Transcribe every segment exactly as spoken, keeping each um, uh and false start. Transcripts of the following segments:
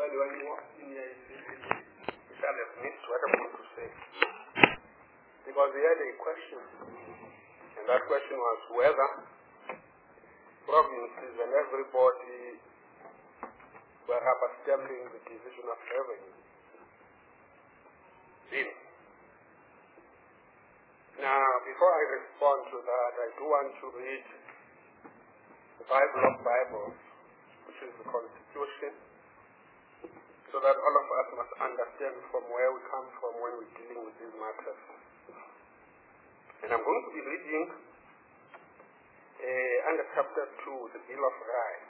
Well, when you walk in here, you shall have missed what I'm going to say. Because we had a question, and that question was whether provinces and everybody were rubber stamping the division of revenue. In. Now, before I respond to that, I do want to read the Bible of Bibles, which is the Constitution, so that all of us must understand from where we come from when we're dealing with these matters. And I'm going to be reading uh, under chapter two, the Bill of Rights.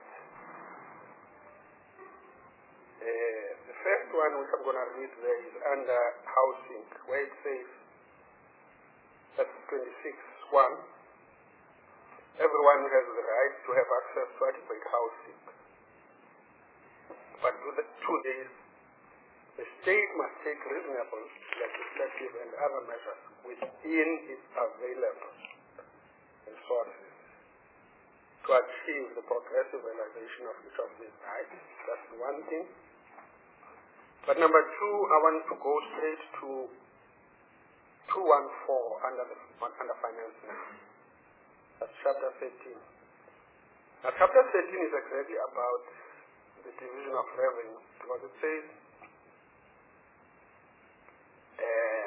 Uh, the first one which I'm going to read there is under housing, where it says, that's twenty-six one, everyone has the right to have access to adequate housing. But to, the, to this, the state must take reasonable, legislative, and other measures within its available resources to achieve the progressive realization of each of these rights. That's one thing. But number two, I want to go straight to two one four under the under financing. That's chapter thirteen. Now, chapter thirteen is exactly about the division of revenue, because it says uh,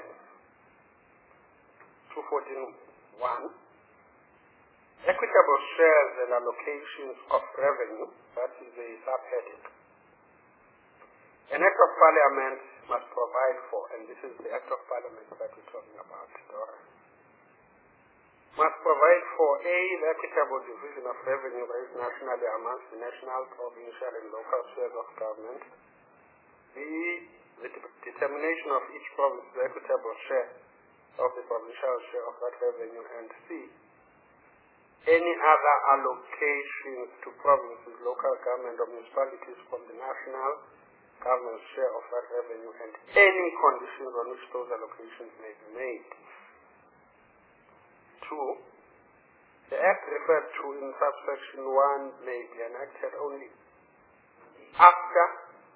two fourteen one, equitable shares and allocations of revenue, that is the subheading. An Act of Parliament must provide for, and this is the Act of Parliament that we're talking about, Dora, must provide for A, the equitable division of revenue raised nationally amongst the national, provincial, and local spheres of government. B, the de determination of each province's equitable share of the provincial share of that revenue. And C, any other allocations to provinces, local government, or municipalities from the national government's share of that revenue, and any conditions on which those allocations may be made. Two, the Act referred to in subsection one may be enacted only after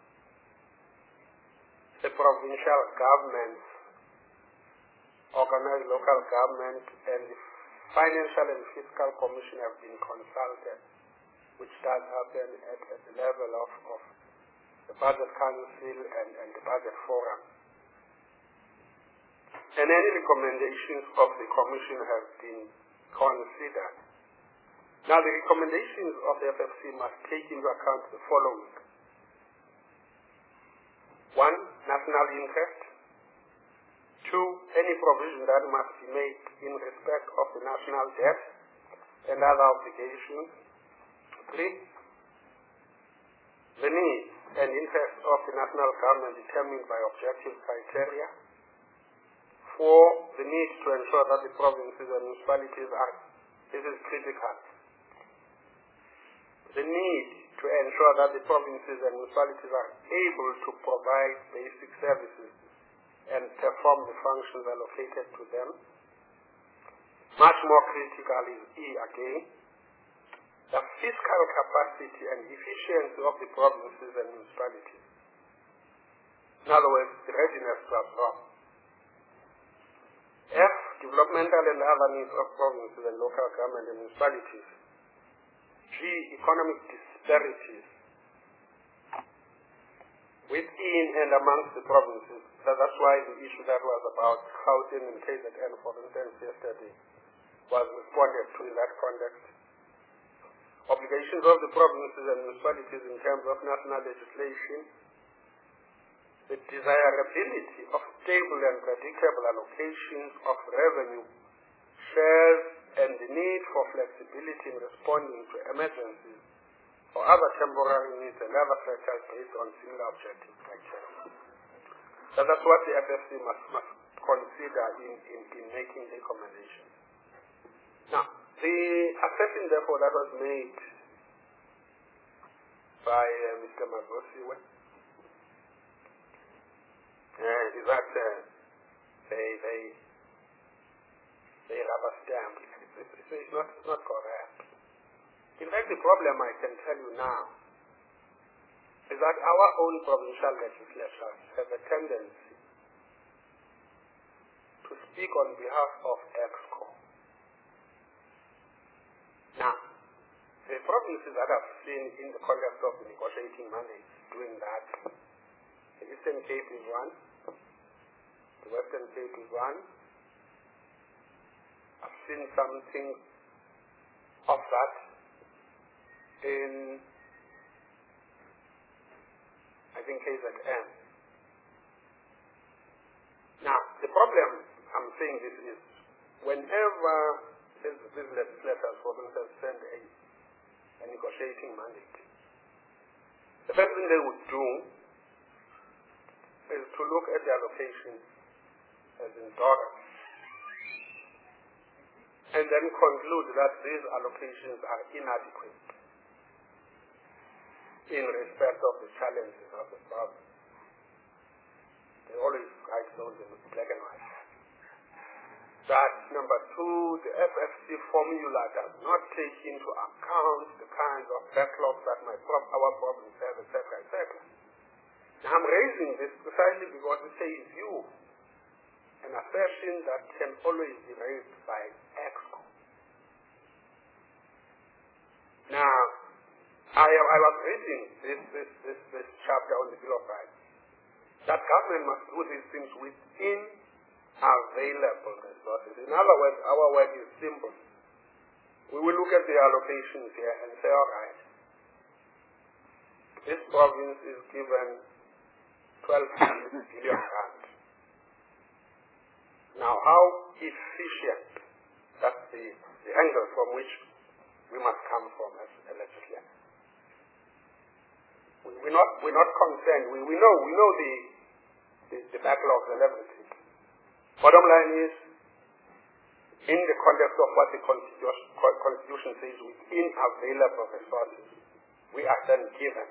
the provincial governments, organized local government, and the Financial and Fiscal Commission have been consulted, which does happen at, at the level of, of the Budget Council and, and the Budget Forum. And any recommendations of the Commission have been considered. Now, the recommendations of the F F C must take into account the following. One, national interest. Two, any provision that must be made in respect of the national debt and other obligations. Three, the needs and interests of the national government determined by objective criteria. Four, the need to ensure that the provinces and municipalities are, this is critical, the need to ensure that the provinces and municipalities are able to provide basic services and perform the functions allocated to them. Much more critical is E again, the fiscal capacity and efficiency of the provinces and municipalities. In other words, the readiness to absorb. F, developmental and other needs of provinces and local government and municipalities. G, economic disparities within and amongst the provinces. That's why the issue that was about housing and K Z N, for instance, yesterday, was responded to in that context. Obligations of the provinces and municipalities in terms of national legislation, the desirability of stable and predictable allocations of revenue, shares, and the need for flexibility in responding to emergencies or other temporary needs and other factors based on similar objective criteria. So that's what the F F C must, must consider in, in, in making recommendations. Now, the assertion, therefore, that was made by uh, Mister Magosiwe uh, is that uh, they they they rubber stamp. It's, it's, it's, it's, not, it's not correct. In fact, the problem I can tell you now is that our own provincial legislatures have a tendency to speak on behalf of EXCO. Now, the provinces that I've seen in the context of negotiating mandates doing that, the Eastern Cape is one, the Western Cape is one. I've seen something of that in, I think, K Z N. Now, the problem I'm saying this is, whenever these legislators, for instance, send a, a negotiating mandate, the first thing they would do is to look at the allocations as in dollars, and then conclude that these allocations are inadequate in respect of the challenges of the province. They always write those in black and white. That, number two, the F F C formula does not take into account the kinds of backlogs that my prop, our province has, et cetera, et cetera. Now, I'm raising this precisely because it's a view, an assertion that can always be raised by EXCO. Now, I, I was reading this, this, this, this chapter on the Bill of Rights, that government must do these things within available resources. In other words, our work is simple. We will look at the allocations here and say, all right, this province is given twelve billion rand. Now, how efficient, that's the, the angle from which we must come from as a legislature. We, we're not, we're not concerned. We, we know, we know the, the, the backlogs and everything. Bottom line is, in the context of what the Constitution, Constitution says, within available resources, we are then given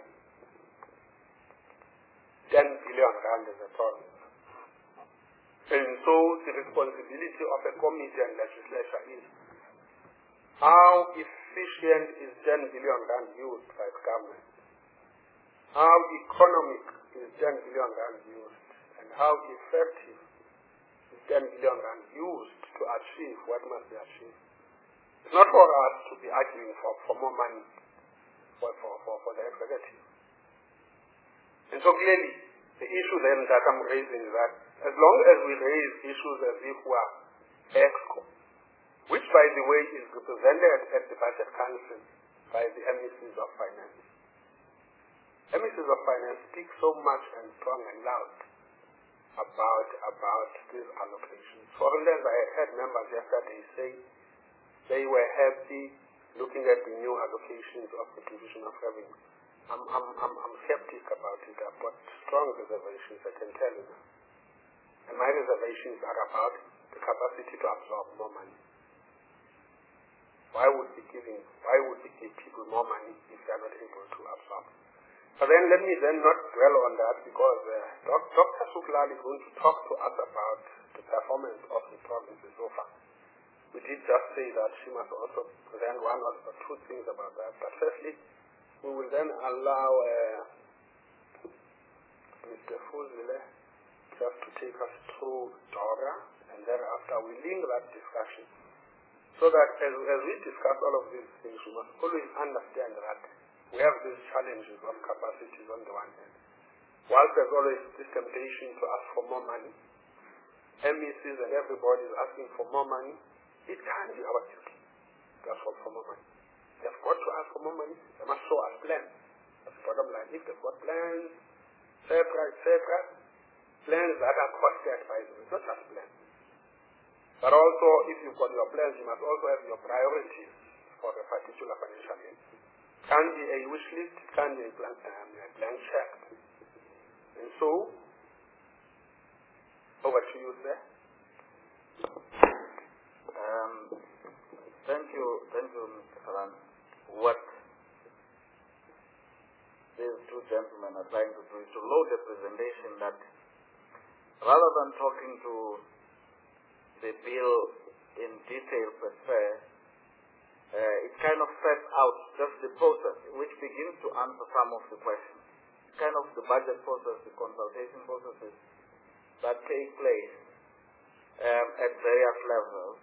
ten billion rand as a province. And so the responsibility of a committee and legislature is, how efficient is ten billion rand used by the government? How economic is ten billion rand used? And how effective is ten billion rand used to achieve what must be achieved? It's not for us to be arguing for, for more money for, for, for, for the executive. And so clearly, the issue then that I'm raising is that as long as we raise issues as if we are EXCO, which by the way is represented at the Budget Council by the M E Cs of Finance. M E Cs of Finance speak so much and strong and loud about, about these allocations. For instance, I heard members yesterday say they were happy looking at the new allocations of the Division of Revenue. I'm, I'm, I'm, I'm skeptic about it. I've got strong reservations, I can tell you now. And my reservations are about the capacity to absorb more money. Why would we giving, why would we give people more money if they are not able to absorb? But then let me then not dwell on that, because uh, Doctor Suklal is going to talk to us about the performance of the provinces so far. We did just say that she must also present one or two things about that. But firstly, we will then allow uh, Mister Fuzile just to take us through Dora, and thereafter we link that discussion. So that as, as we discuss all of these things, we must always understand that we have these challenges of capacities on the one hand. Whilst there's always this temptation to ask for more money, M E Cs and everybody is asking for more money, it can't be our duty to ask for, for more money. They've got to ask for more money. They must show us plans. That's the bottom line. If they've got plans, et cetera, et cetera, plans that are costed by them, it's not just plans. But also, if you've got your plans, you must also have your priorities for a particular financial aid. It can be a wish list, it can be a blank, um, a blank check. And so, over to you, sir. Um, thank you, thank you, Mister Saran. What these two gentlemen are trying to do is to load a presentation that, rather than talking to the bill in detail per se, uh, it kind of sets out just the process which begins to answer some of the questions. kind of the budget process, the consultation processes that take place um, at various levels,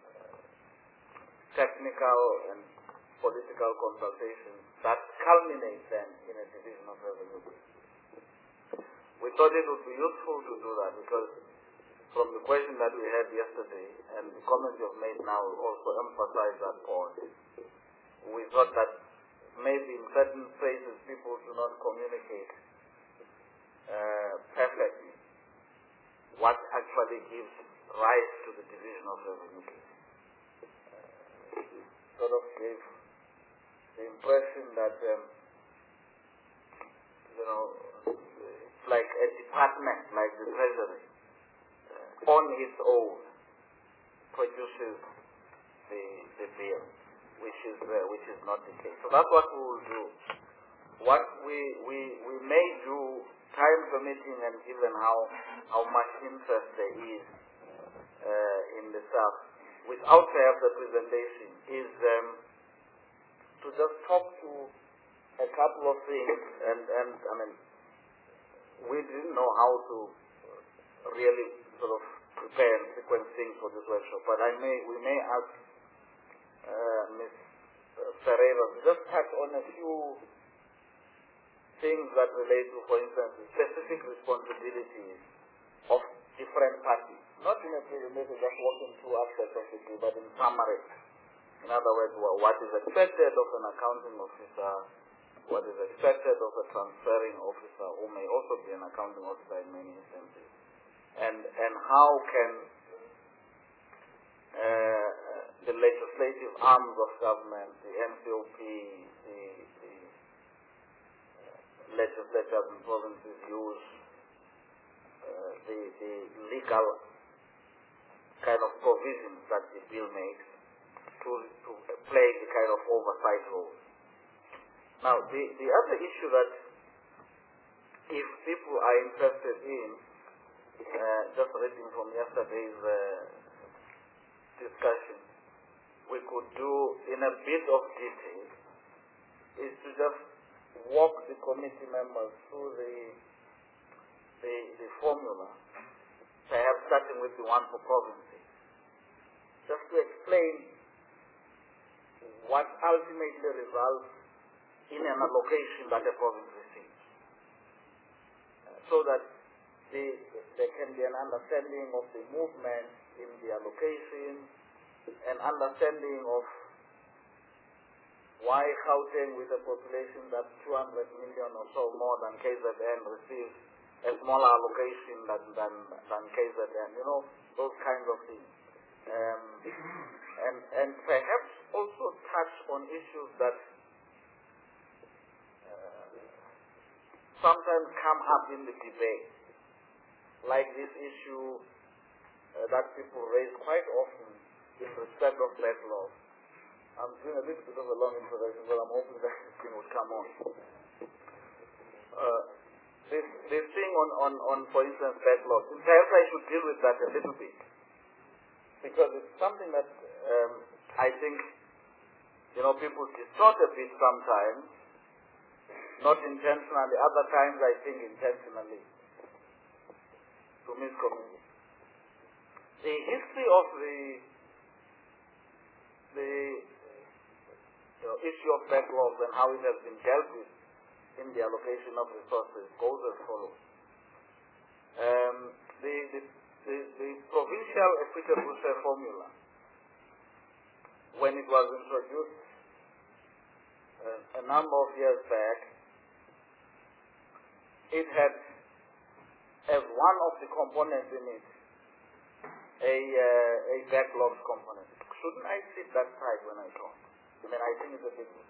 technical and political consultations that culminate then in a division of revenue. We thought it would be useful to do that because from the question that we had yesterday and the comments you've made now also emphasize that point. We thought that maybe in certain places people do not communicate uh, perfectly what actually gives rise to the division of revenue. Uh, sort of gave the impression that um, you know, it's like a department, like the Treasury, uh, on its own produces the the bill, which is uh, which is not the case. So that's what we will do. What we we we may do, time permitting, and given how how much interest there is uh, in the staff, without perhaps the presentation, is um, to just talk to a couple of things, and and I mean, we didn't know how to really sort of prepare and sequence things for this workshop, but I may we may ask uh, Miz Ferreira to just touch on a few things that relate to, for instance, the specific responsibilities of different parties. Not in a presentation, just walking through aspects of it, but in summary. In other words, what is expected of an accounting officer, what is expected of a transferring officer, who may also be an accounting officer in many instances, and and how can uh, the legislative arms of government, the N C O P, the, the uh, legislatures and provinces use uh, the, the legal kind of provisions that the bill makes to, to play the kind of oversight role. Now, the, the other issue that if people are interested in, uh, just reading from yesterday's uh, discussion, we could do in a bit of detail, is to just walk the committee members through the, the, the formula, perhaps starting with the one for provinces, just to explain what ultimately results in an allocation that a province receives, uh, so that the, there can be an understanding of the movement in the allocation, an understanding of why Gauteng, with a population that's two hundred million or so more than K Z N, receives a smaller allocation than, than, than K Z N, you know, those kinds of things. Um, and, and perhaps also touch on issues that uh, sometimes come up in the debate, like this issue uh, that people raise quite often in respect of backlog. I'm doing a little bit of a long introduction, but I'm hoping that this thing would come on. Uh, this, this thing on, on, on, for instance, backlog, perhaps I should deal with that a little bit, because it's something that um, I think, you know, people distort a bit sometimes, not intentionally, other times I think intentionally, to miscommunicate. The history of the the you know, issue of backlogs and how it has been dealt with in the allocation of resources goes as follows. Um, the, the, the, the provincial equitable share formula, when it was introduced uh, a number of years back, it had as one of the components in it a, uh, a backlogs component. Shouldn't I sit that side when I talk? I mean, I think it's a bit...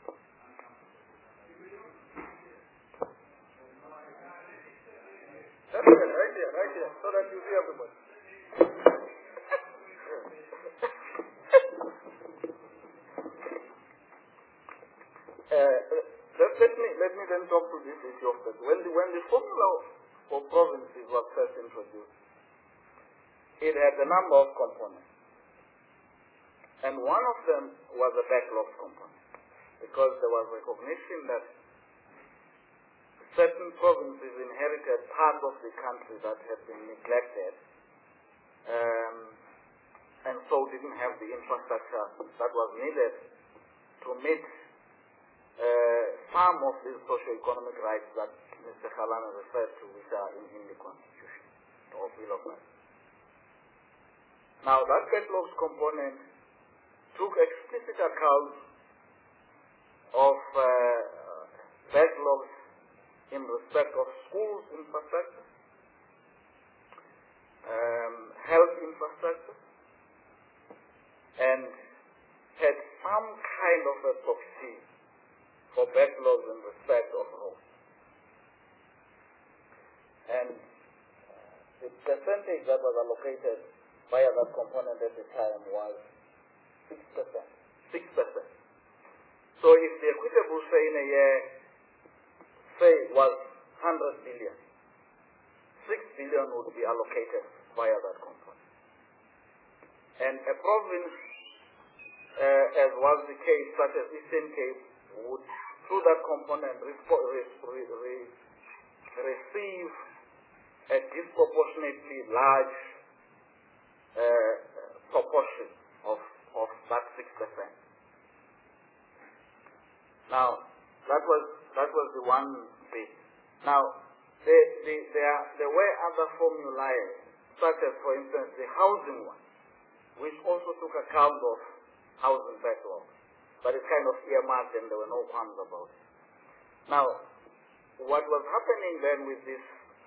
That's it, right here, right here, so that you see everybody. uh, let, let me let me then talk to this issue of that. When the when the formula for provinces was first introduced, it had a number of components. And one of them was a backlog component, because there was recognition that certain provinces inherited parts of the country that had been neglected, um, and so didn't have the infrastructure that was needed to meet uh, some of these socio-economic rights that Mister Khalana referred to, which are in, in the Constitution or Bill of Rights. Now, that backlogs component took explicit account of uh, backlogs in respect of schools infrastructure, um, health infrastructure, and had some kind of a proxy for backlogs in respect of roads. And the percentage that was allocated via that component at the time was six percent. six percent. So if the equitable say in a year, say, was one hundred billion, six billion would be allocated via that component. And a province, uh, as was the case, such as Eastern Cape, would, through that component, respo- re- re- re- receive a disproportionately large uh, proportion of, of that six percent. Now, that was that was the one bit. Now, there, there, there, there were other formulae, such as, for instance, the housing one, which also took account of housing backlog, but it's kind of earmarked and there were no qualms about it. Now, what was happening then with this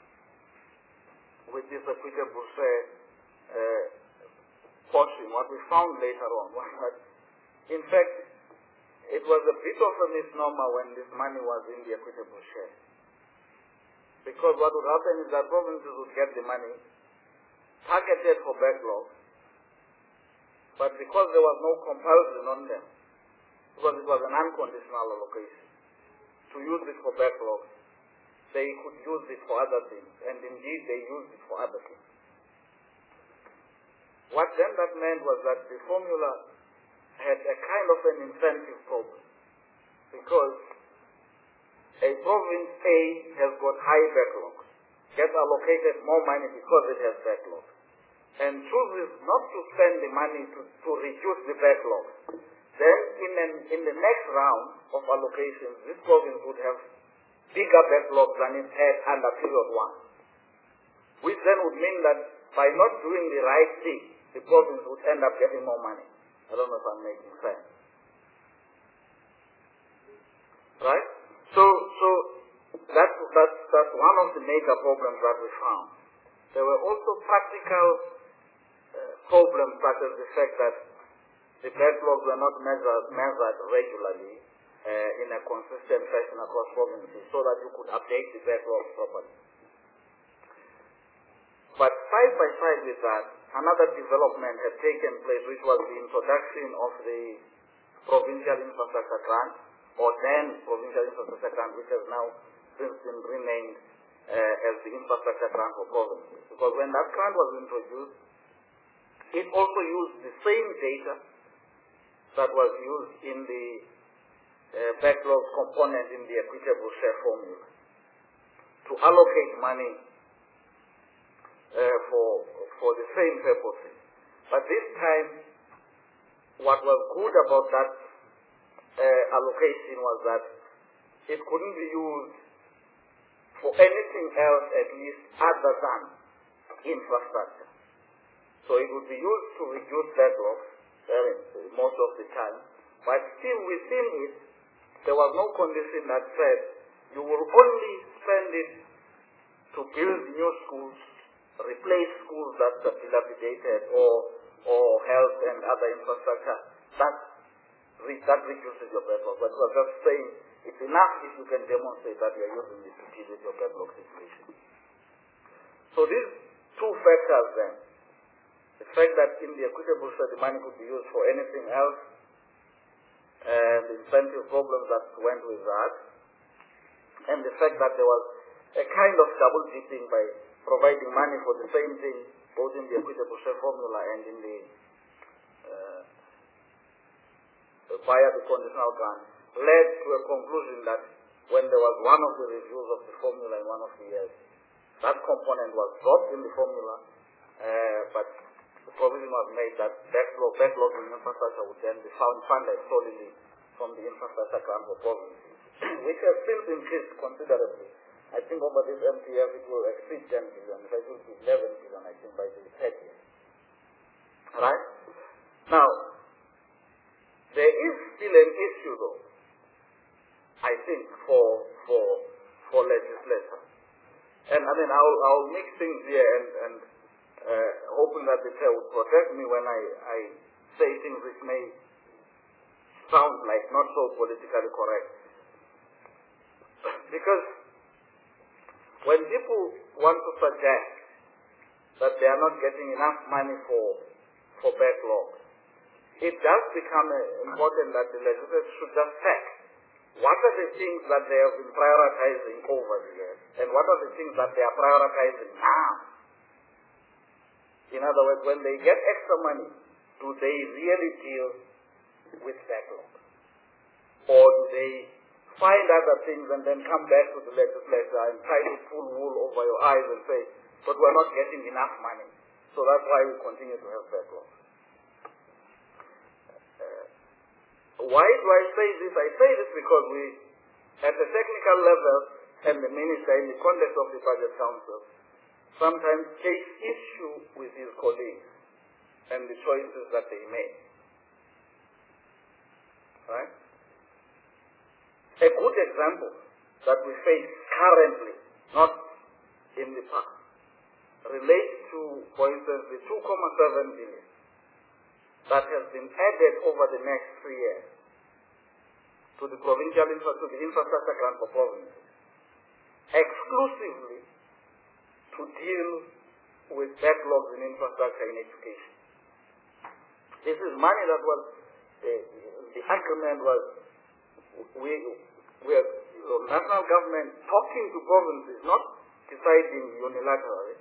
with this equitable share uh, portion, what we found later on was that, in fact, it was a bit of a misnomer when this money was in the equitable share. Because what would happen is that provinces would get the money targeted for backlog, but because there was no compulsion on them, because it was an unconditional allocation, to use it for backlog, they could use it for other things, and indeed they used it for other things. What then that meant was that the formula had a kind of an incentive problem, because a province A has got high backlogs, gets allocated more money because it has backlogs, and chooses not to spend the money to, to reduce the backlogs. Then in, an, in the next round of allocations, this province would have bigger backlogs than it had under period one, which then would mean that by not doing the right thing, the province would end up getting more money. I don't know if I'm making sense. Right? So, so that's, that's, that's one of the major problems that we found. There were also practical uh, problems, such as the fact that the backlogs were not measured, measured regularly uh, in a consistent fashion across provinces, so that you could update the backlogs properly. But side by side with that, another development had taken place, which was the introduction of the Provincial Infrastructure Grant, or then Provincial Infrastructure Grant, which has now since been renamed uh, as the Infrastructure Grant for Provinces. Because when that grant was introduced, it also used the same data that was used in the uh, backlog component in the equitable share formula to allocate money Uh, for for the same purposes. But this time, what was good about that uh, allocation was that it couldn't be used for anything else, at least other than infrastructure. So it would be used to reduce backlogs uh, most of the time, but still within it, there was no condition that said you will only spend it to build new schools, replace schools that are dilapidated, or or health and other infrastructure. That re that reduces your backlog. But we're just saying it's enough if you can demonstrate that you are using it to deal with your backlog situation. So these two factors then, the fact that in the equitable share the money could be used for anything else, and the incentive problems that went with that, and the fact that there was a kind of double dipping by providing money for the same thing, both in the equitable share formula and in the uh, via the conditional grant, led to a conclusion that when there was one of the reviews of the formula in one of the years, that component was dropped in the formula, uh, but the provision was made that backlog, backlog in infrastructure would then be found funded solely from the infrastructure grant for provinces, which has since increased considerably. I think over this M T F it will exceed ten billion, if it will be eleven billion, I think, by the third year. Right? Now, there is still an issue though, I think, for for for legislators. And I mean, I'll, I'll mix things here and, and uh, hoping that the chair would protect me when I, I say things which may sound like not so politically correct. Because when people want to suggest that they are not getting enough money for, for backlog, it does become uh, important that the legislators should just check what are the things that they have been prioritizing over the years, and what are the things that they are prioritizing now. In other words, when they get extra money, do they really deal with backlog? Or do they find other things and then come back to the legislature and try to pull wool over your eyes and say, but we're not getting enough money, so that's why we continue to have backlog? Why do I say this? I say this because we, at the technical level, and the minister in the context of the Budget Council, sometimes take issue with his colleagues and the choices that they make. Right? A good example that we face currently, not in the past, relates to, for instance, the two point seven billion that has been added over the next three years to the provincial infra to the infrastructure grant for provinces, exclusively to deal with backlogs in infrastructure in education. This is money that was, uh, the agreement was, we, we are, the national government talking to provinces, not deciding unilaterally.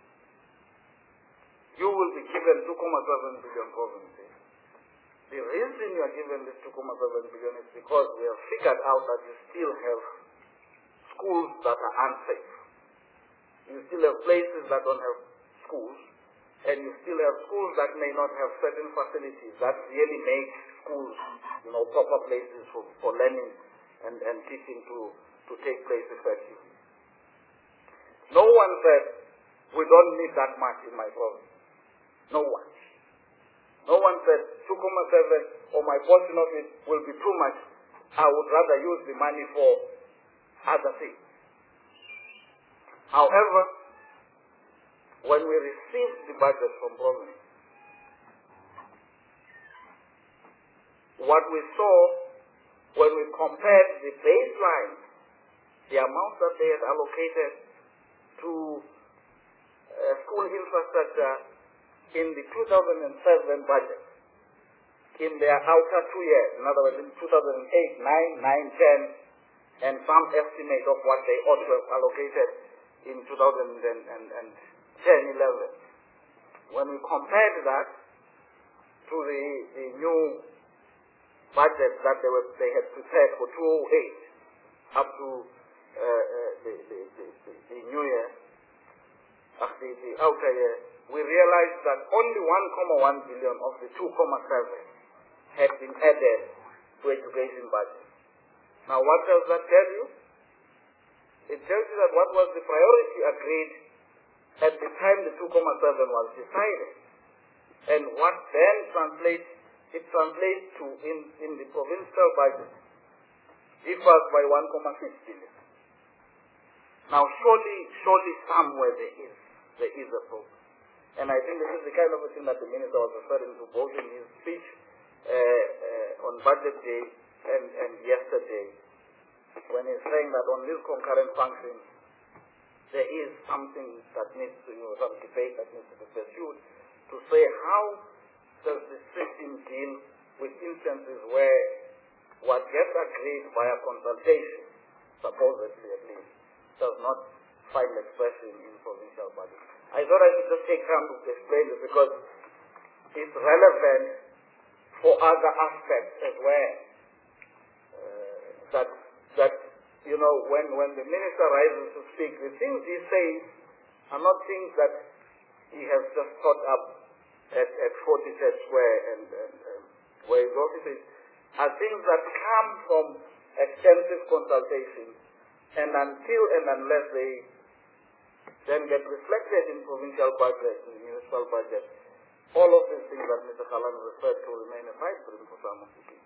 You will be given two point seven billion provinces. The reason you are given this two point seven billion is because we have figured out that you still have schools that are unsafe. You still have places that don't have schools, and you still have schools that may not have certain facilities that really make schools, you know, proper places for, for learning and, and teaching to, to take place effectively. No one said, we don't need that much in my province. No one. No one said two point seven or my portion of it will be too much. I would rather use the money for other things. However, when we received the budget from province, what we saw when we compared the baseline, the amount that they had allocated to uh, school infrastructure in the two thousand seven budget, in their outer two years, in other words, in two thousand eight, nine, nine, ten, and some estimate of what they ought to have allocated in two thousand ten, eleven. When we compared that to the, the new budget that they, were, they had prepared for two thousand eight up to uh, uh, the, the, the, the, the new year, uh, the, the outer year, we realized that only one point one billion of the two point seven had been added to education budget. Now, what does that tell you? It tells you that what was the priority agreed at the time the two point seven was decided, and what then translates, it translates to in, in the provincial budget, differs by one point six billion. Now, surely, surely somewhere there is, there is a problem. And I think this is the kind of a thing that the minister was referring to both in his speech uh, uh, on budget day and, and yesterday, when he's saying that on these concurrent functions, there is something that needs to, you know, some debate that needs to be pursued to say how does the system deal with instances where what gets agreed via consultation, supposedly at least, does not find expression in provincial budget. I thought I should just take time to explain this because it's relevant for other aspects as well. Uh, that that you know, when, when the minister rises to speak, the things he says are not things that he has just thought up at, at forty-third Square and, and, and where his office is, are things that come from extensive consultation, and until and unless they then get reflected in provincial budgets, in municipal budgets, all of these things that Mister Khalani referred to remain a pipe dream for some of the people.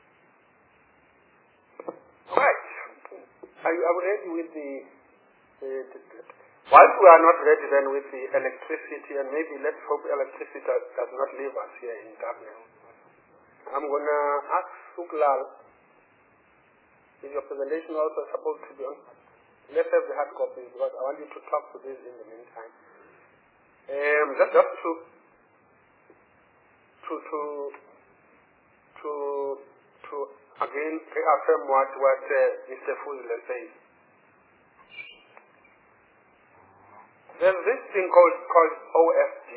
Right. Are you, are we ready with the, the, the, the whilst we are not ready then with the electricity, and maybe let's hope electricity does, does not leave us here in Dublin, I'm going to ask Suklal, is your presentation also supposed to be on? Let's have the hard copy because I want you to talk to this in the meantime. Um, just, just to to to to to again reaffirm what what uh, Mister Fuzile says. There's this thing called called O F G.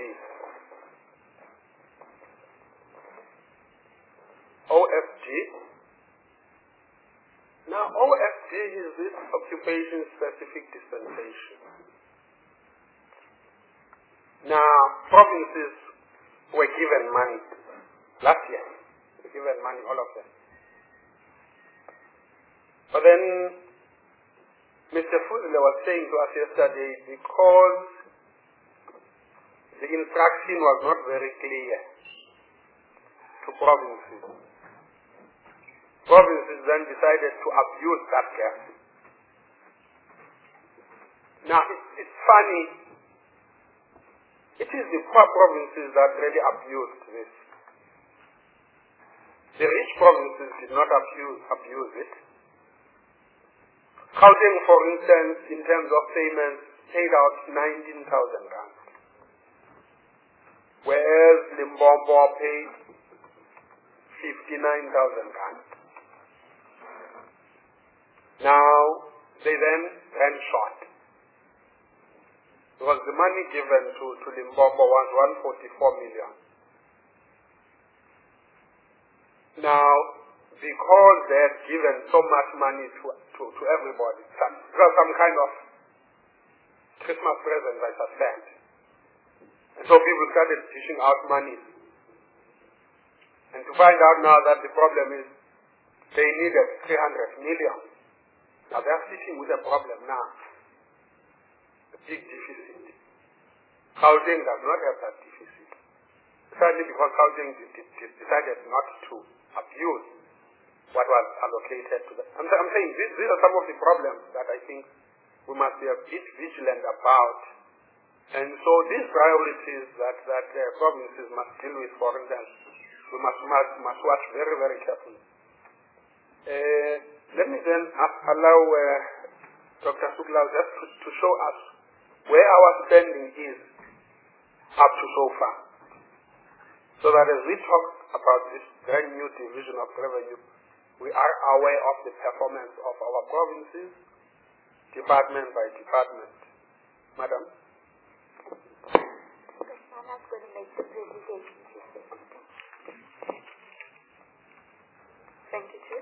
O F G. Now, O F G is this occupation-specific dispensation. Now, provinces were given money last year. Were given money, all of them. But then, Mister Fuzile was saying to us yesterday, because the instruction was not very clear to provinces, provinces then decided to abuse that gap. Now, it's, it's funny. It is the poor provinces that really abused this. The rich provinces did not abuse, abuse it. Gauteng, for instance, in terms of payments, paid out nineteen thousand rand. Whereas Limpopo paid fifty-nine thousand rand. Now, they then ran short. Because the money given to, to Limpopo was one hundred forty-four million. Now, because they had given so much money to, to, to everybody, some, some kind of Christmas present, I suspect. And so people started dishing out money. And to find out now that the problem is they needed three hundred million. Now they are sitting with a problem now. A big deficit. Gauteng does not have that deficit. Certainly because Gauteng decided not to abuse what was allocated to them. I'm, I'm saying these, these are some of the problems that I think we must be a bit vigilant about. And so these priorities that, that uh, provinces must deal with, for instance, we must, must, must watch very, very carefully. Uh, let me then allow uh, Doctor Suklal just to, to show us where our spending is up to so far. So that as we talk about this brand new division of revenue, we are aware of the performance of our provinces, department by department. Madam? I'm not going to make the presentation. Thank you, Chair.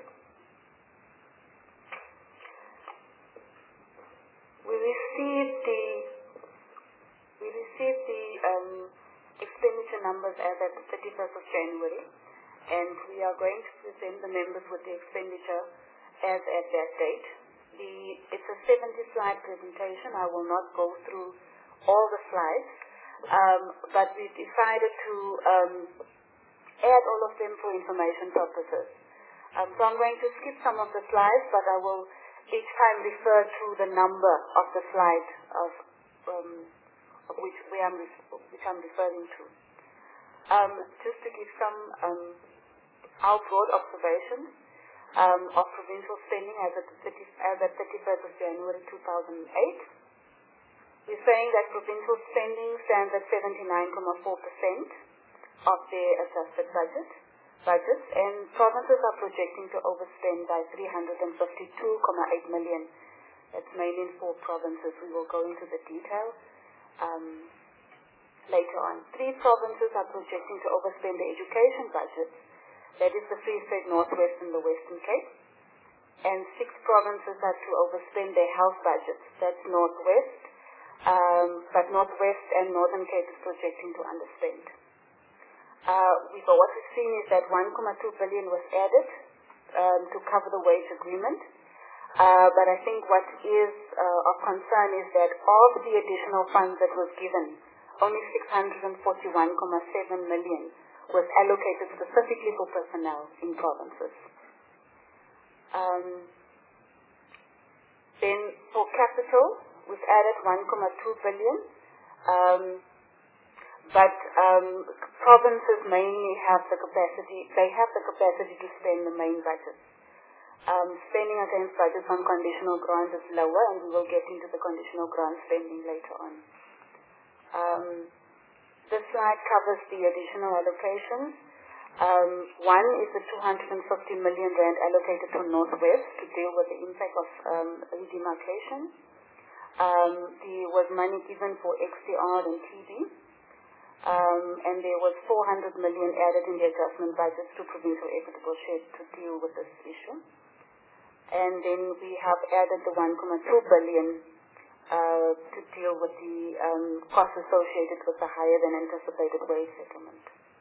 We received the we received the um, expenditure numbers as at the thirty-first of January, and we are going to present the members with the expenditure as at that date. The it's a seventy slide presentation. I will not go through all the slides, um, but we decided to um, add all of them for information purposes. Um, so I'm going to skip some of the slides, but I will each time refer to the number of the slide of, um, of which, we am which I'm referring to. Um, just to give some um, our broad observations um, of provincial spending as at, the thirty, as at thirty-first of January two thousand eight. We're saying that provincial spending stands at seventy-nine point four percent of their adjusted budget. budgets, and provinces are projecting to overspend by three hundred fifty-two point eight million. That's mainly in four provinces. We will go into the detail um, later on. Three provinces are projecting to overspend the education budgets. That is the Free State Northwest and the Western Cape. and six provinces had to overspend their health budgets. That's Northwest, um, but Northwest and Northern Cape is projecting to underspend. Uh, we, but what we've seen is that one point two billion was added um, to cover the wage agreement. Uh, but I think what is uh, of concern is that of the additional funds that was given, only six hundred forty-one point seven million was allocated specifically for personnel in provinces. Um, then for capital, we've added one point two billion, um, but um, provinces mainly have the capacity, they have the capacity to spend the main budgets. Um, spending against budgets on conditional grants is lower, and we will get into the conditional grant spending later on. Um, this slide covers the additional allocations. Um, one is the two hundred fifty million rand allocated to Northwest to deal with the impact of um, redemarcation. Um, there was money given for X D R and T B, um, and there was four hundred million added in the adjustment budgets to provincial equitable share to deal with this issue. And then we have added the one point two billion uh, to deal with the um, costs associated with the higher than anticipated wage settlement.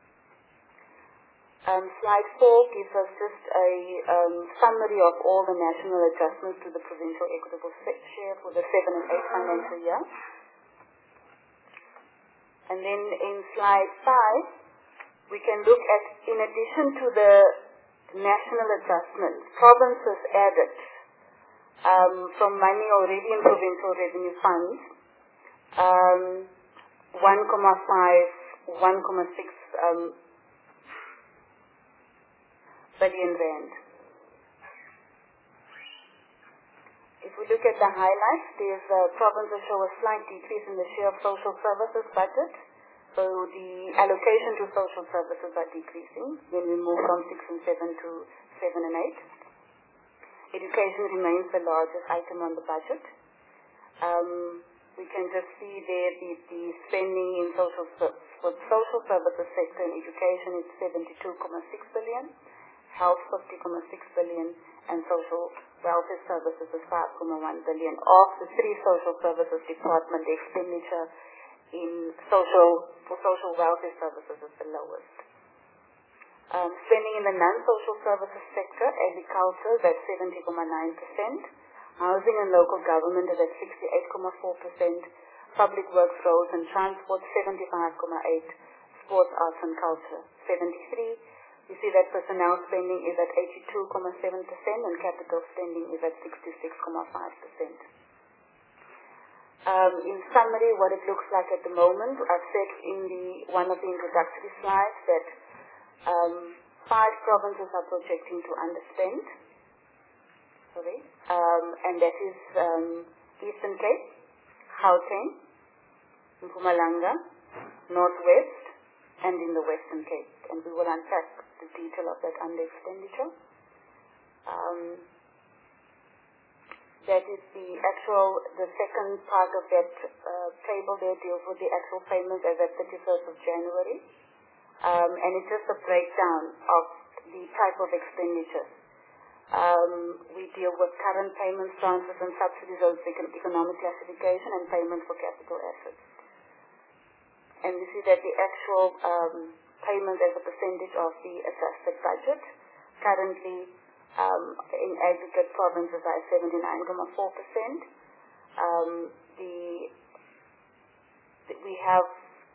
Um, slide four gives us just a um, summary of all the national adjustments to the provincial equitable share for the seven and eight financial year. And then in slide five, we can look at, in addition to the national adjustments, provinces added um, from money already in provincial revenue funds, um, one point five, one point six um, billion rand. If we look at the highlights, there's uh, provinces show a slight decrease in the share of social services budget. So the allocation to social services are decreasing when we move from six and seven to seven and eight. Education remains the largest item on the budget. Um, we can just see there the, the spending in social for social services sector and education is seventy-two point six billion, health fifty point six billion, and social welfare services is five point one billion. Of the three social services department, the expenditure in social for social welfare services is the lowest. Um, spending in the non-social services sector, agriculture is at seventy point nine percent, housing and local government is at sixty-eight point four percent, public works, roads and transport seventy-five point eight percent, sports, arts and culture seventy-three percent. You see that personnel spending is at eighty-two point seven percent and capital spending is at sixty-six point five percent. Um, in summary, what it looks like at the moment, I've said in the one of the introductory slides that um, five provinces are projecting to underspend, sorry, um, and that is um, Eastern Cape, Gauteng, Mpumalanga, Northwest, and in the Western Cape. And we will unpack the detail of that under expenditure. Um, That is the actual, the second part of that uh, table there deals with the actual payments as at thirty-first of January. Um, and it's just a breakdown of the type of expenditure. Um, we deal with current payments, transfers and subsidies of economic classification and payment for capital assets. And we see that the actual um, payment as a percentage of the adjusted budget currently Um, in aggregate provinces are seventy-nine point four percent. Um, the, the, we have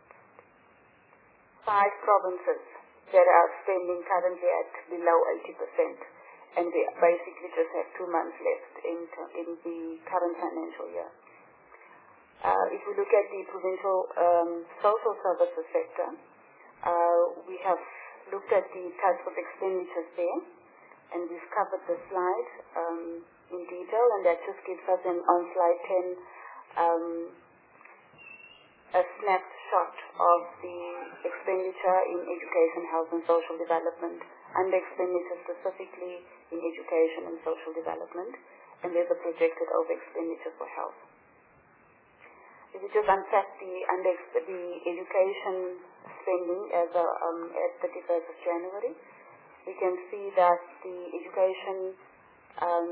five provinces that are spending currently at below eighty percent, and we basically just have two months left in, in the current financial year. Uh, if we look at the provincial um, social services sector, uh, we have looked at the types of expenditures there. And we've covered the slide um, in detail, and that just gives us, an, on slide ten, um, a snapshot of the expenditure in education, health and social development, and the expenditure specifically in education and social development, and there's a projected over expenditure for health. If we just unpack the, under the education spending as a, um, at thirty-first of January, we can see that the education Um,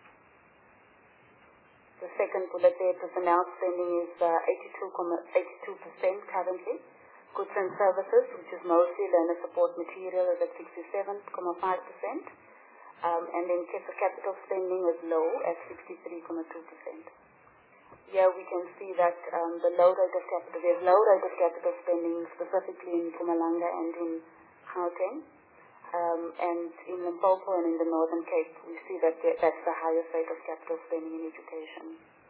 the second bullet there, personnel spending is uh, eighty-two percent currently. Goods and services, which is mostly learner support material, is at sixty-seven point five percent. Um, and then capital spending is low at sixty-three point two percent. Here we can see that um, the low rate of capital, there's low rate of capital spending specifically in Mpumalanga and in Gauteng. Um, and in Limpopo and in the Northern Cape, we see that that's the highest rate of capital spending in education.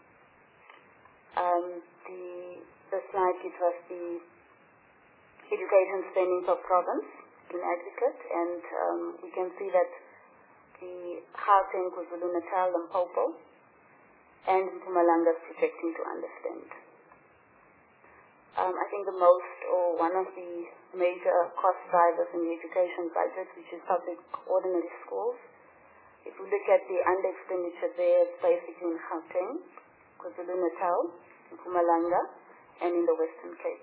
Um, the, the slide gives us the education spending per province in aggregate, and um, we can see that the Gauteng, KwaZulu-Natal, Limpopo, and Mpumalanga is projecting to underspend. Um, I think the most, or one of the major cost drivers in the education budget, which is public ordinary schools, if we look at the under expenditure there, it's basically in Gauteng, KwaZulu-Natal, Mpumalanga, and in the Western Cape.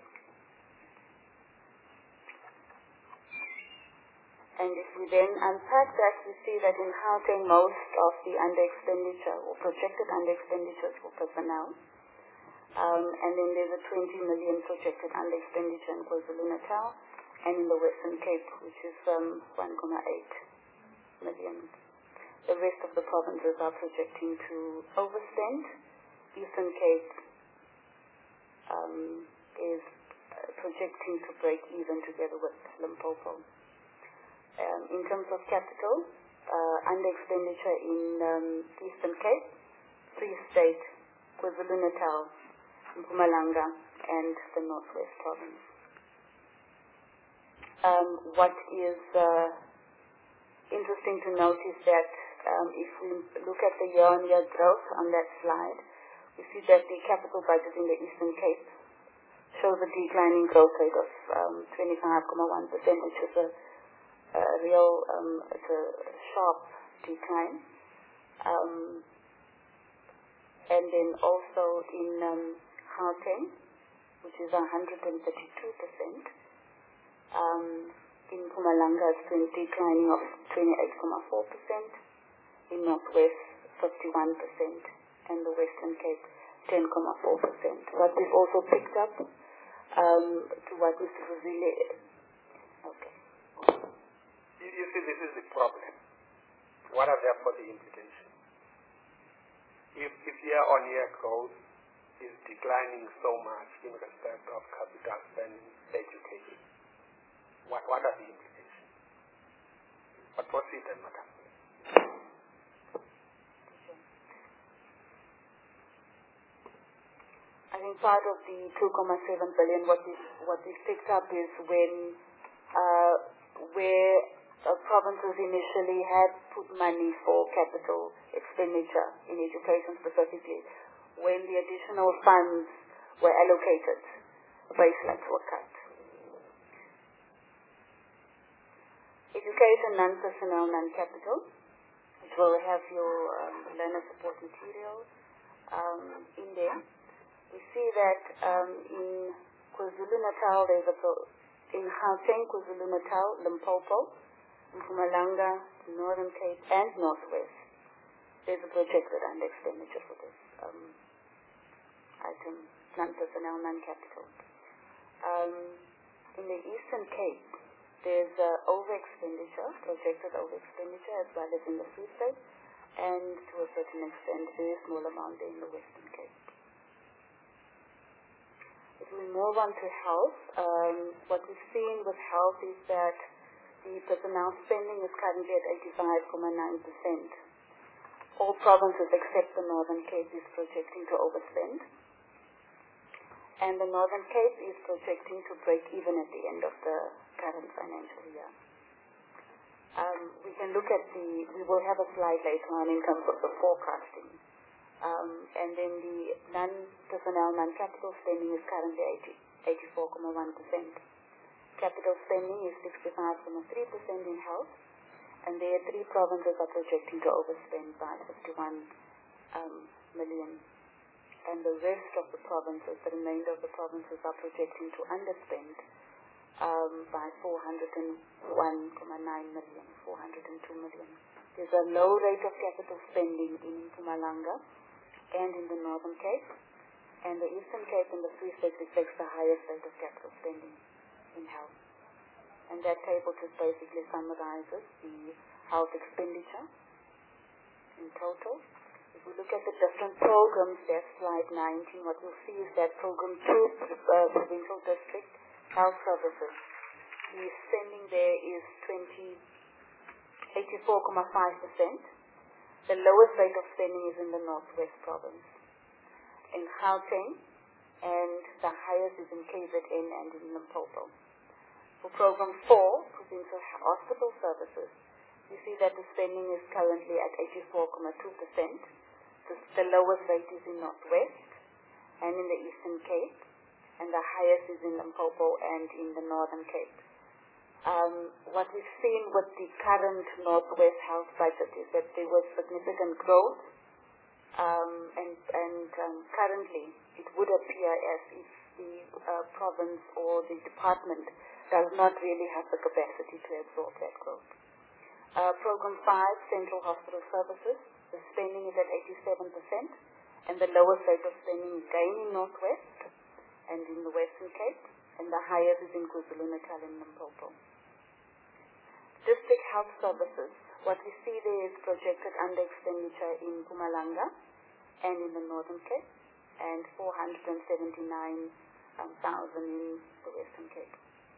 And if we then unpack that, we see that in Gauteng, most of the under expenditure or projected under expenditures for personnel. Um, and then there's a twenty million projected under expenditure in KwaZulu-Natal and in the Western Cape, which is um, one point eight million. The rest of the provinces are projecting to overspend. Eastern Cape um, is uh, projecting to break even together with Limpopo. Um, in terms of capital, uh, under expenditure in um, Eastern Cape, Free State, KwaZulu-Natal, Mpumalanga, and the Northwest Province. Um, what is uh, interesting to note is that um, if we look at the year-on-year growth on that slide, we see that the capital budget in the Eastern Cape shows a declining growth rate of um, twenty-five point one percent, which is a a real, um, it's a sharp decline. Um, and then also in um, Gauteng, which is one hundred thirty-two percent. Um, in Mpumalanga, it's declining of twenty-eight point four percent. In Northwest, fifty-one percent. And the Western Cape, ten point four percent. What we've also picked up, um, to what Mister Rosile, okay. You see, this is the problem. What are therefore the implications? If, if year-on-year growth is declining so much in respect of capital spending education, what, what are the implications? But proceed then, madam. I think part of the two point seven billion, what we what we picked up is when uh, where Uh, provinces initially had put money for capital expenditure in education specifically. When the additional funds were allocated, baselines were cut. Education, non-personnel, non-capital, which will have your um, learner support materials um, in there. We see that um, in KwaZulu-Natal, there's a pro- in Gauteng, KwaZulu-Natal, Limpopo, Mpumalanga, Northern Cape, and Northwest, there's a projected under expenditure for this um, item, non-personnel, non-capital. Um, in the Eastern Cape, there's uh, over-expenditure, projected over-expenditure, as well as in the Free State, and to a certain extent, a very small amount in the Western Cape. If we move on to health, um, what we've seen with health is that the personnel spending is currently at eighty-five point nine percent. All provinces except the Northern Cape is projecting to overspend. And the Northern Cape is projecting to break even at the end of the current financial year. Um, we can look at the, we will have a slide later on in terms of the forecasting. Um, and then the non-personnel, non-capital spending is currently eighty-four point one percent. Capital spending is sixty-five point three percent in health, and there three provinces are projecting to overspend by fifty-one um, million. And the rest of the provinces, the remainder of the provinces are projecting to underspend um, by four hundred one point nine million, four hundred two million. There's a low rate of capital spending in Mpumalanga and in the Northern Cape, and the Eastern Cape and the Free State reflects the highest rate of capital spending in health. And that table just basically summarizes the health expenditure in total. If we look at the different programs, there's slide nineteen, what we'll see is that program two, uh, provincial district health services, the spending there is eighty-four point five percent. The lowest rate of spending is in the Northwest province, in Gauteng, and the highest is in K Z N and in Limpopo. For program four, provincial hospital services, you see that the spending is currently at eighty-four point two percent. The, the lowest rate is in Northwest and in the Eastern Cape, and the highest is in Limpopo and in the Northern Cape. Um, what we've seen with the current Northwest health budget is that there was significant growth, um, and, and um, currently it would appear as if the uh, province or the department does not really have the capacity to absorb that growth. Uh, program five, Central Hospital Services, the spending is at eighty-seven percent, and the lowest rate of spending is again in Northwest and in the Western Cape, and the highest is in KwaZulu-Natal and Limpopo. District Health Services, what we see there is projected under expenditure in Mpumalanga and in the Northern Cape, and four hundred seventy-nine thousand in the Western Cape.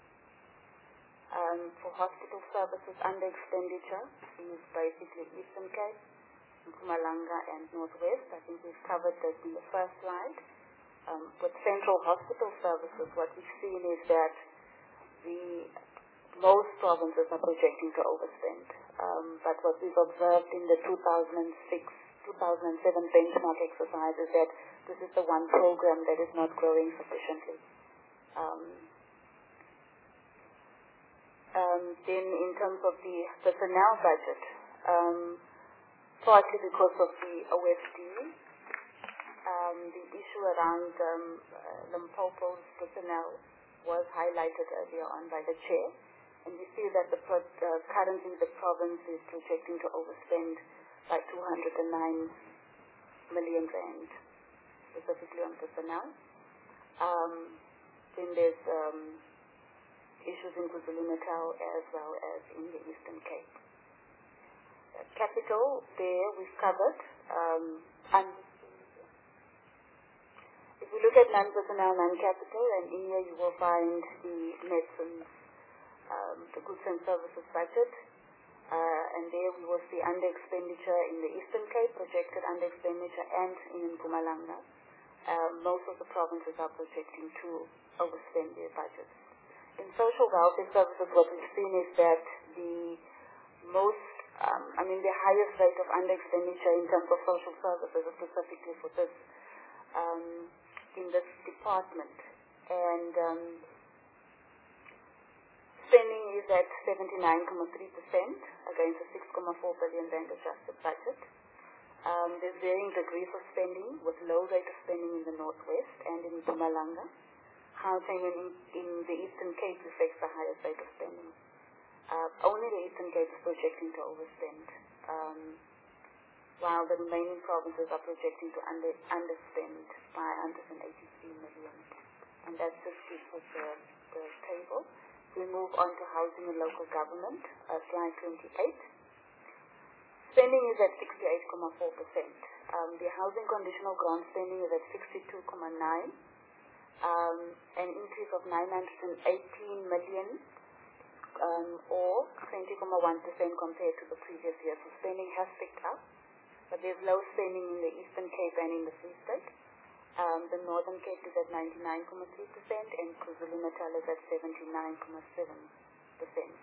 Um, for hospital services under expenditure is basically Eastern Cape, Mpumalanga and Northwest. I think we've covered this in the first slide. Um, with Central Hospital Services, what we've seen is that the most provinces are projecting to overspend. Um, but what we've observed in the two thousand six two thousand seven benchmark exercise is that this is the one program that is not growing sufficiently. Um, um, then in terms of the personnel budget, um, partly because of the O S D, um, the issue around um, uh, Limpopo's personnel was highlighted earlier on by the chair. And we see that the pro uh, currently the province is projecting to overspend by two hundred nine million rand, specifically on personnel. Um, then there's um, issues in KwaZulu-Natal as well as in the Eastern Cape. Uh, capital, there we've covered. Um, and if we look at non-personnel, non-capital, and in here you will find the medicines, Um, the goods and services budget, uh, and there we will see under expenditure in the Eastern Cape, projected under expenditure, and in Mpumalanga. Uh, most of the provinces are projecting to overspend their budgets. In social welfare services, what we've seen is that the most, um, I mean, the highest rate of under expenditure in terms of social services, specifically for this, um, in this department, and um, spending is at seventy-nine point three percent against a six point four billion rand adjusted budget. Um, there's varying degrees of spending, with low rate of spending in the Northwest and in Mpumalanga. Gauteng in, in the Eastern Cape reflects the highest rate of spending. Uh, only the Eastern Cape is projecting to overspend, um, while the remaining provinces are projecting to under, underspend by one hundred eighty-three million. And that's just with the, the table. We move on to housing and local government, uh, slide twenty-eight. Spending is at sixty-eight point four percent. Um, the housing conditional grant spending is at sixty-two point nine, um, an increase of nine hundred eighteen million, um, or twenty point one percent compared to the previous year. So spending has picked up, but there's low spending in the Eastern Cape and in the Free State. Um, the Northern Cape is at ninety-nine point three percent and KwaZulu-Natal is at seventy-nine point seven percent.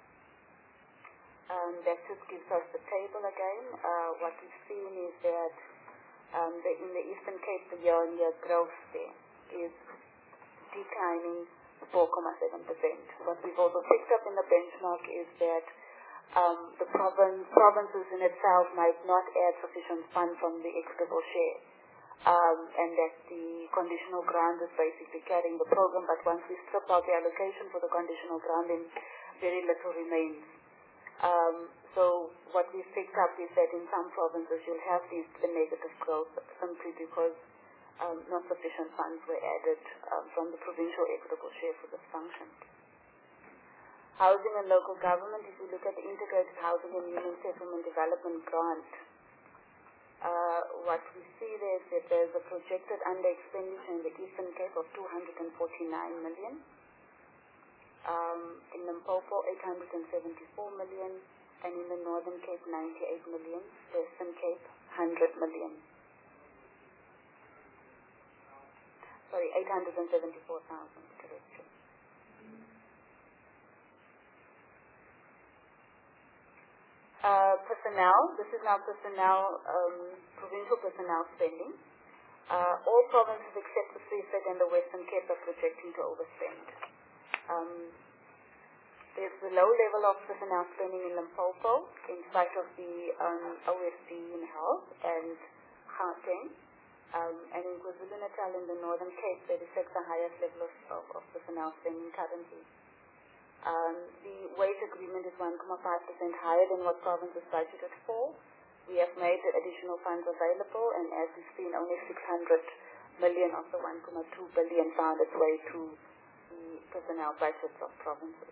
Um, that just gives us the table again. Uh, what we've seen is that um, the, in the Eastern Cape, the year-on-year growth there is declining four point seven percent. What we've also picked up in the benchmark is that um, the province, provinces in itself might not add sufficient funds from the equitable share. Um, and that the conditional grant is basically carrying the program, but once we strip out the allocation for the conditional grant, then very little remains. Um, So what we've picked up is that in some provinces you'll have these the negative growth simply because um, not sufficient funds were added um, from the provincial equitable share for this function. Housing and local government, if we look at the Integrated Housing and Human Settlement Development Grant, uh, what we see there is that there's a projected under expenditure in the Eastern Cape of two hundred forty-nine million, um, in Limpopo eight hundred seventy-four million, and in the Northern Cape ninety-eight million, Western Cape one hundred million. Sorry, eight hundred seventy-four thousand, correction. Uh, personnel, this is now personnel, um, provincial personnel spending. Uh, all provinces except the Free State and the Western Cape are projecting to overspend. Um, there's the low level of personnel spending in Limpopo in spite of the um, O S D in health and Gauteng. Um, and in KwaZulu-Natal in the Northern Cape, they reflect the highest level of, of, of personnel spending currently. Um, the wage agreement is one point five percent higher than what provinces budgeted for. We have made the additional funds available, and as we've seen, only six hundred million of the one point two billion found its way to the personnel budgets of provinces.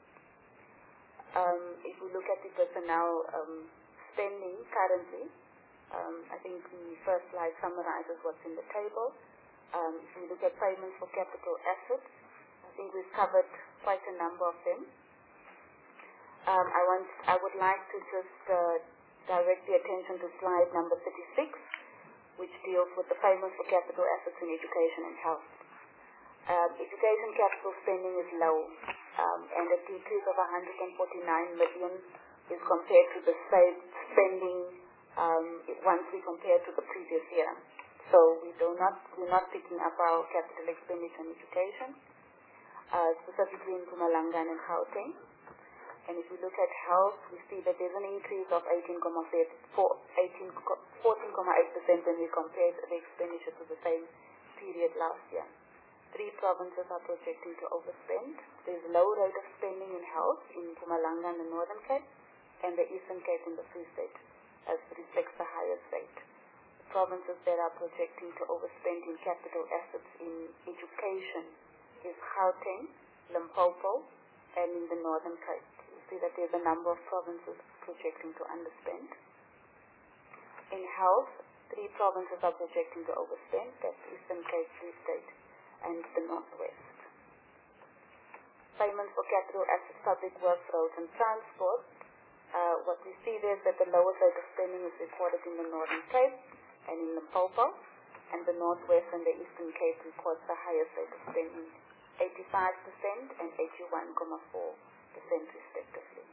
Um, if we look at the personnel um, spending currently, um, I think the first slide summarizes what's in the table. Um, if we look at payments for capital assets, I think we've covered quite a number of them. Um, I want, I would like to just uh, direct the attention to slide number thirty-six, which deals with the payments for capital assets in education and health. Um, education capital spending is low, um, and a decrease of one hundred forty-nine million is compared to the same spending um, once we compare to the previous year. So we do not, we're not picking up our capital expenditure in education. Uh, specifically in Mpumalanga and Gauteng. And if we look at health, we see that there's an increase of eighteen point fourteen point eight percent when we compare the expenditure to the same period last year. Three provinces are projecting to overspend. There's low rate of spending in health in Mpumalanga and the Northern Cape, and the Eastern Cape in the Free State, as reflects the highest rate. The provinces that are projecting to overspend in capital assets in education is Gauteng, Limpopo, and in the Northern Cape. You see that there's a number of provinces projecting to underspend. In health, three provinces are projecting to overspend. That's Eastern Cape, Free State, and the Northwest. Payments for capital assets, public works, roads, and transport. Uh, what we see there is that the lowest rate of spending is recorded in the Northern Cape and in Limpopo, and the Northwest and the Eastern Cape records the highest rate of spending, eighty-five percent and eighty-one point four percent respectively.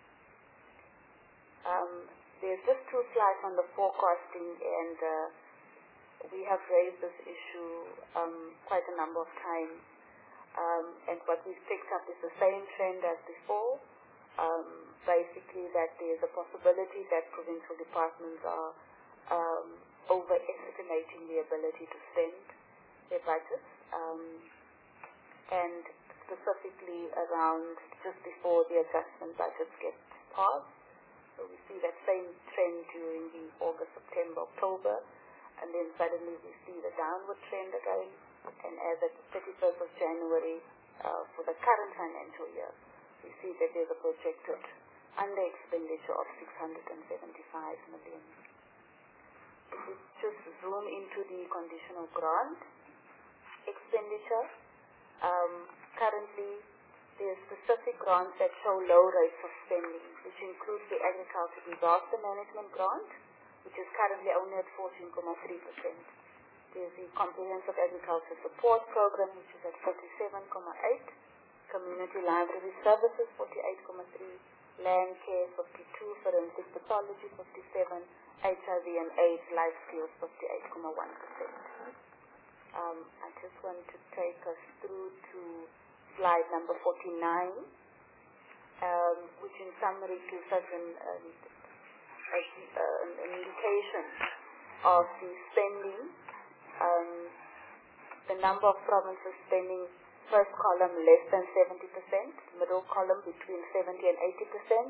Um, there's just two slides on the forecasting, and uh, we have raised this issue um, quite a number of times. Um, and what we've picked up is the same trend as before. Um, basically that there's a possibility that provincial departments are um, overestimating the ability to spend their budgets. Um, and specifically around just before the adjustment budgets get passed. So we see that same trend during the August, September, October, and then suddenly we see the downward trend again, and as at thirty-first of January uh, for the current financial year, we see that there's a projected under expenditure of six hundred seventy-five million. If we just zoom into the conditional grant expenditure, Um, currently, there are specific grants that show low rates of spending, which includes the Agriculture Disaster Management Grant, which is currently only at fourteen point three percent. There's the Comprehensive Agriculture Support Program, which is at forty-seven point eight percent. Community Library Services, forty-eight point three percent. Land Care, fifty-two percent. Forensic Pathology, fifty-seven percent. H I V and AIDS Life Skills, fifty-eight point one percent. Um, I just want to take us through to slide number forty-nine, um, which in summary gives us an, an, a, uh, an indication of the spending, um, the number of provinces spending, first column less than seventy percent, middle column between seventy and eighty percent,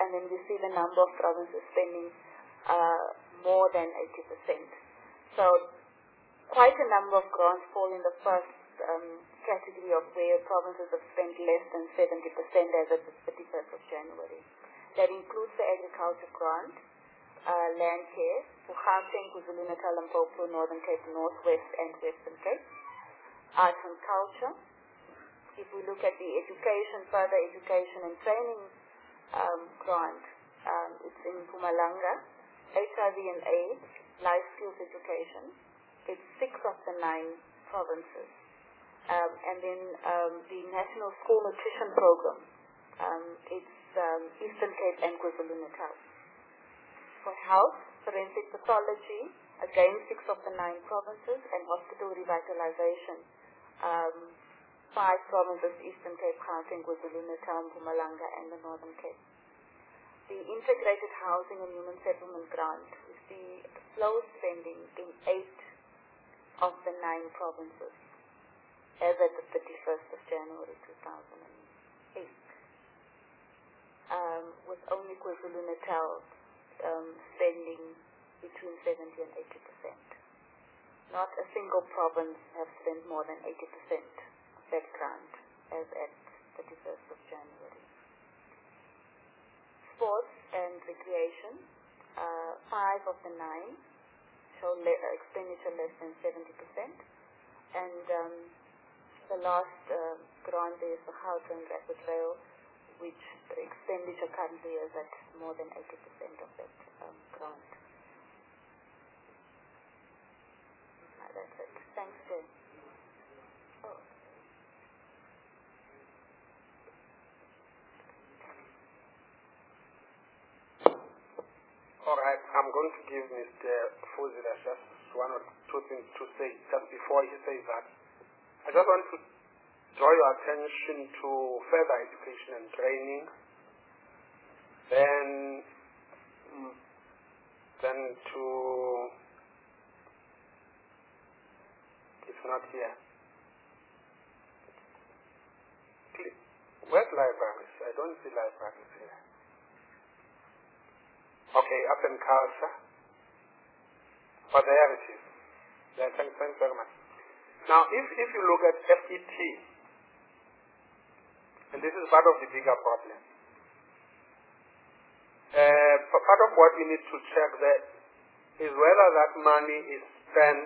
and then we see the number of provinces spending uh, more than eighty percent. So quite a number of grants fall in the first um, category of where provinces have spent less than seventy percent as of the thirty-first of January. That includes the agriculture grant, uh, land care for Gauteng, KwaZulu-Natal, Limpopo, Northern Cape, Northwest and Western Cape. Arts and culture. If we look at the education, further education and training um, grant, um, it's in Mpumalanga. H I V and AIDS, life skills education. It's six of the nine provinces. Um, and then um, the National School Nutrition Program, um, it's um, Eastern Cape and KwaZulu-Natal. For health, forensic pathology, again six of the nine provinces, and hospital revitalization, um, five provinces, Eastern Cape, Gauteng, KwaZulu-Natal, Mpumalanga, and the Northern Cape. The Integrated Housing and Human Settlement Grant, we see flow spending in eight of the nine provinces as at the thirty-first of January two thousand eight, um, with only KwaZulu-Natal um, spending between seventy and eighty percent. Not a single province has spent more than eighty percent of that grant as at thirty-first of January. Sports and recreation, uh, five of the nine show le expenditure less than seventy percent. And um, the last uh, grant is the Gauteng Rapid Rail, which the expenditure currently is at more than eighty percent of that um, grant. Uh, that's it. Thanks, Jay. Oh. All right, I'm going to give Mister Fuzila just one or two things to say just before he says that. I just want to draw your attention to further education and training, then, then to, it's not here. Where's libraries? I don't see libraries here. Okay, up in culture. Oh, there it is. Yeah, thanks, thanks very much. Now, if, if you look at F E T, and this is part of the bigger problem, uh, part of what we need to check there is whether that money is spent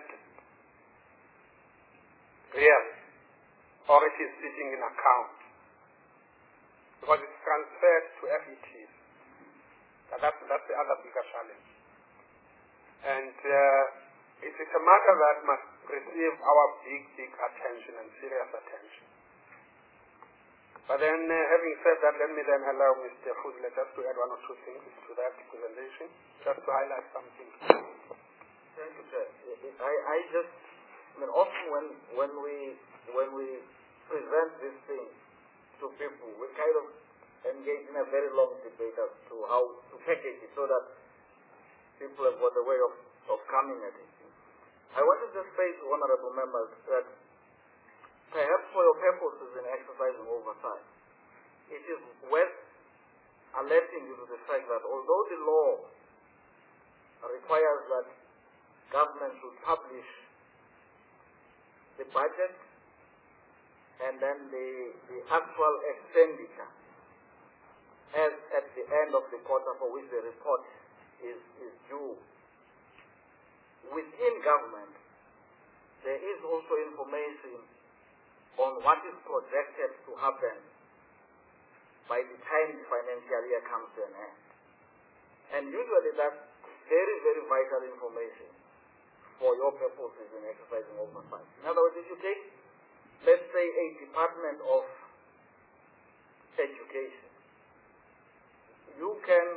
real or it is sitting in account. Because it's transferred to F E Ts. And that's, that's the other bigger challenge. And uh, it is a matter that must receive our big, big attention and serious attention. But then, uh, having said that, let me then allow Mister Fuzila just to add one or two things to that presentation, just to highlight something. Thank you, sir. I, I just, I mean, often when, when we, when we present these things to people, we kind of engage in a very long debate as to how to package it so that people have got a way of, of coming at it. I want to just say to honorable members that perhaps for your purposes in exercising oversight, it is worth alerting you to the fact that although the law requires that government should publish the budget and then the, the actual expenditure as at the end of the quarter for which the report is, is due, within government, there is also information on what is projected to happen by the time the financial year comes to an end. And usually that's very, very vital information for your purposes in exercising oversight. In other words, if you take, let's say, a Department of Education, you can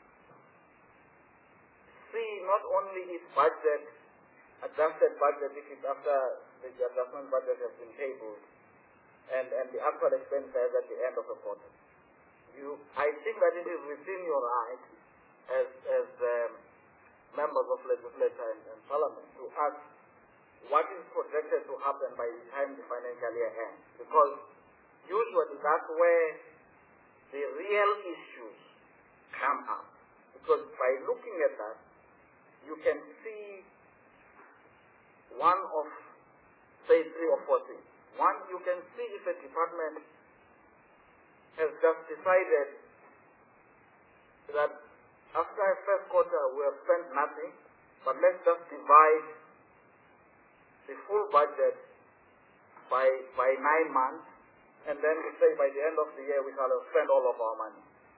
see not only its budget, adjusted budget, if it's after the adjustment budget has been tabled, and, and the actual expenses at the end of the quarter. You, I think that it is within your right as, as um, members of legislature and, and parliament to ask what is projected to happen by the time the financial year ends. Because usually that's where the real issues come up. Because by looking at that, you can see one of, say, three or four things. One, you can see if a department has just decided that after a first quarter we have spent nothing, but let's just divide the full budget by by nine months, and then we say by the end of the year we shall have spent all of our money.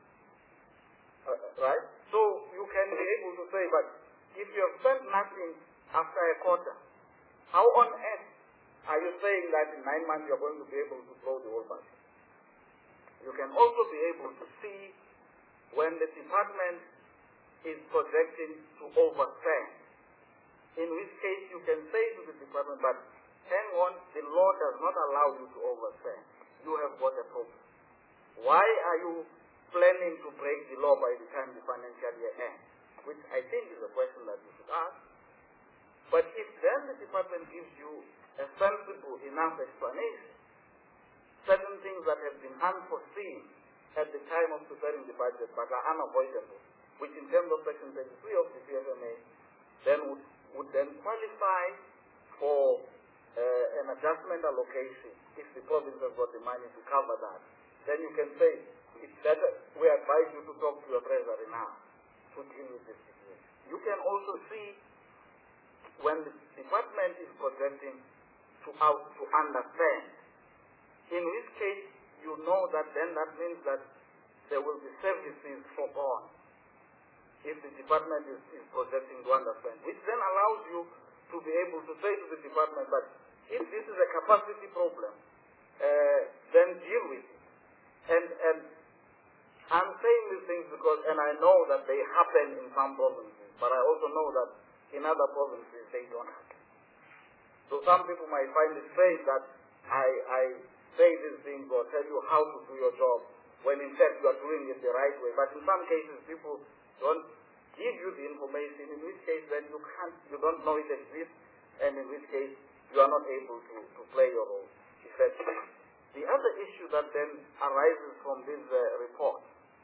Uh, right? So you can be able to say, but if you have spent nothing after a quarter, how on earth are you saying that in nine months you are going to be able to blow the whole budget? You can also be able to see when the department is projecting to overspend, in which case you can say to the department, but hang on, the law does not allow you to overspend. You have got a problem. Why are you planning to break the law by the time the financial year ends? Which I think is a question that you should ask. But if then the department gives you a sensible enough explanation, certain things that have been unforeseen at the time of preparing the budget but are unavoidable, which in terms of Section thirty-three of the P F M A then would, would then qualify for uh, an adjustment allocation if the province has got the money to cover that. Then you can say, it's better, we advise you to talk to your treasury now to deal with this situation. You can also see when the department is projecting to out to understand, in which case you know that then that means that there will be services for all if the department is, is projecting to understand, which then allows you to be able to say to the department, but if this is a capacity problem, uh, then deal with it. And, and I'm saying these things because, and I know that they happen in some provinces, but I also know that in other provinces they don't happen. So some people might find it strange that I, I say these things or tell you how to do your job when in fact you are doing it the right way. But in some cases people don't give you the information, in which case then you can't, you don't know it exists, and in which case you are not able to, to play your role effectively. The other issue that then arises from this uh, report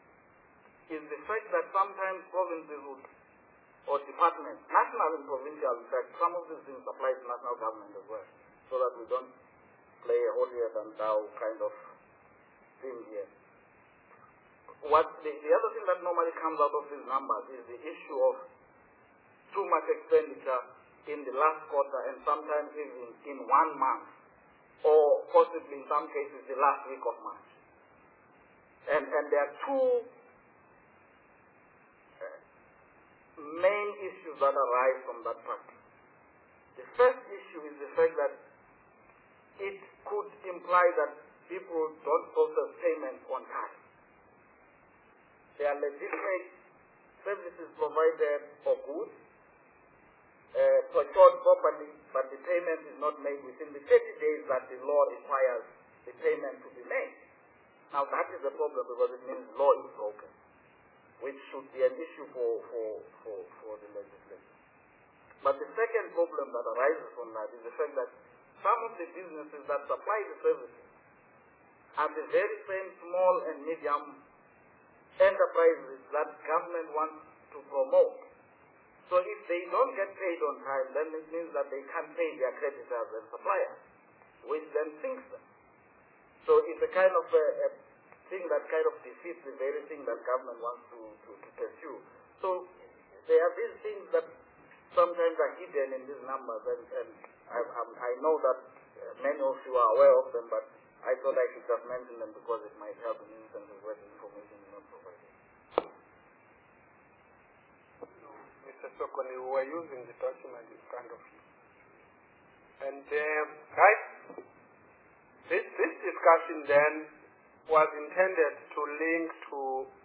is the fact that sometimes provinces would, or departments, national and provincial, in fact, some of these things apply to national government as well, so that we don't play a holier than thou kind of thing here. What the, the other thing that normally comes out of these numbers is the issue of too much expenditure in the last quarter and sometimes even in one month, or possibly in some cases the last week of March. And, and there are two main issues that arise from that practice. The first issue is the fact that it could imply that people don't process payments on time. They are legitimate services provided for goods, uh, procured properly, but the payment is not made within the thirty days that the law requires the payment to be made. Now that is a problem because it means law is broken, which should be an issue for, for, for, for the legislature. But the second problem that arises from that is the fact that some of the businesses that supply the services are the very same small and medium enterprises that government wants to promote. So if they don't get paid on time, then it means that they can't pay their creditors and suppliers, which then sinks them. So it's a kind of a, a thing that kind of defeats the very thing that government wants to, to, to pursue. So there are these things that sometimes are hidden in these numbers, and, and I, I know that many of you are aware of them, but I thought I should just mention them because it might help in instances where the information is not provided. Mister Sokoni, we were using the document in front of you. And um, right, this, this discussion then was intended to link to,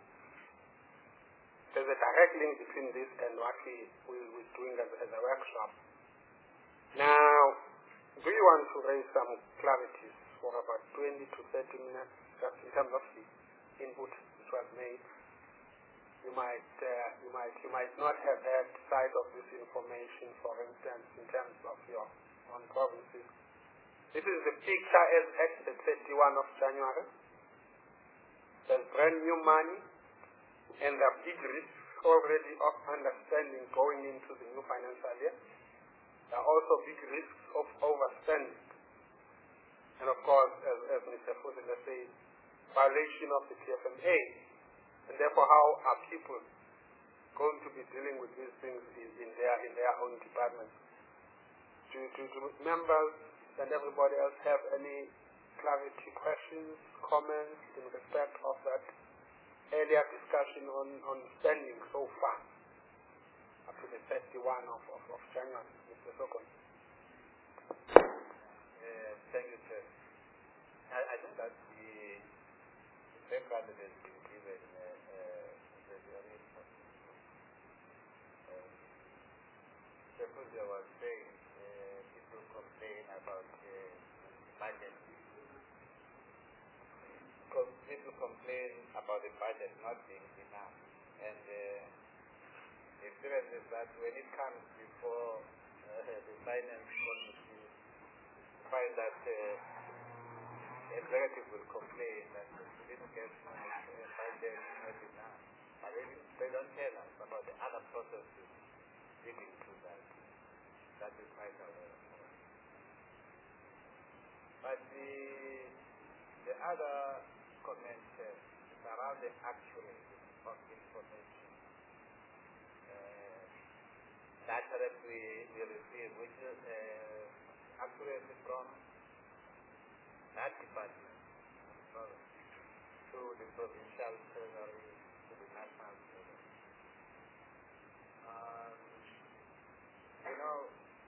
there's a direct link between this and what we, we were doing as, as a workshop. Now, do you want to raise some clarities for about twenty to thirty minutes, just in terms of the input which was made? You might, uh, you might, you might not have had sight of this information, for instance, in terms of your own provinces. This is the picture as at the thirty-first of January. There's brand new money And there are big risks already of understanding going into the new financial year. There are also big risks of overspending. And of course, as, as Mister Fusila said, violation of the P F M A. And therefore, how are people going to be dealing with these things in, in their in their own departments? Do, do, do members and everybody else have any clarity, questions, comments in respect of that earlier discussion on, on spending so far up to the thirty-first of, of, of January, Mister Sokon? Uh, thank you, Chair. I, I think that the, the background that has been given uh, uh, is very important. Uh, Mister Fuzia was saying uh, people complain about uh, budget. Because people complain about the budget not being enough. And uh, the experience is that when it comes before uh, the finance committee, find that uh, executive will complain that we didn't get uh, budget not enough. But they, they don't tell us about the other processes leading to that. That is vital. But the, the other comment uh, is around the accuracy of information uh, that we, we receive, which is uh, accuracy from that department to the provincial treasury, to the national treasury. Um, you know,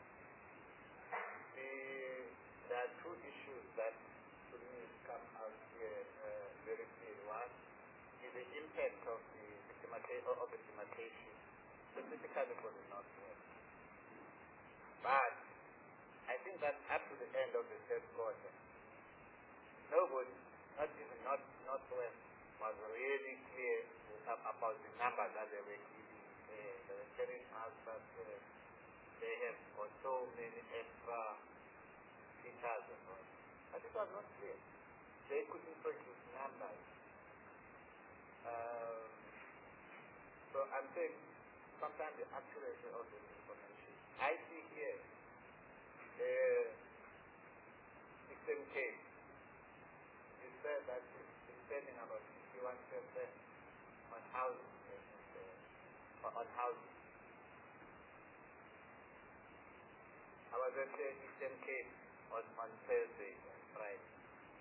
the, there are two issues that to me come out here uh, very clear. One is the impact of the systemata- of the demarcation, specifically for the Northwest. But I think that up to the end of the third quarter, nobody, not even not Northwest, was really clear about the numbers that they were giving. Uh, they were telling us that uh, they have got so many extra features and all. But it was not clear. They couldn't produce numbers. Um, so I'm saying sometimes the accuracy of the information. I see here the system case. You said that it's spending about fifty-one percent on housing. Uh, on housing. I was at the system case on, on Thursday and Friday.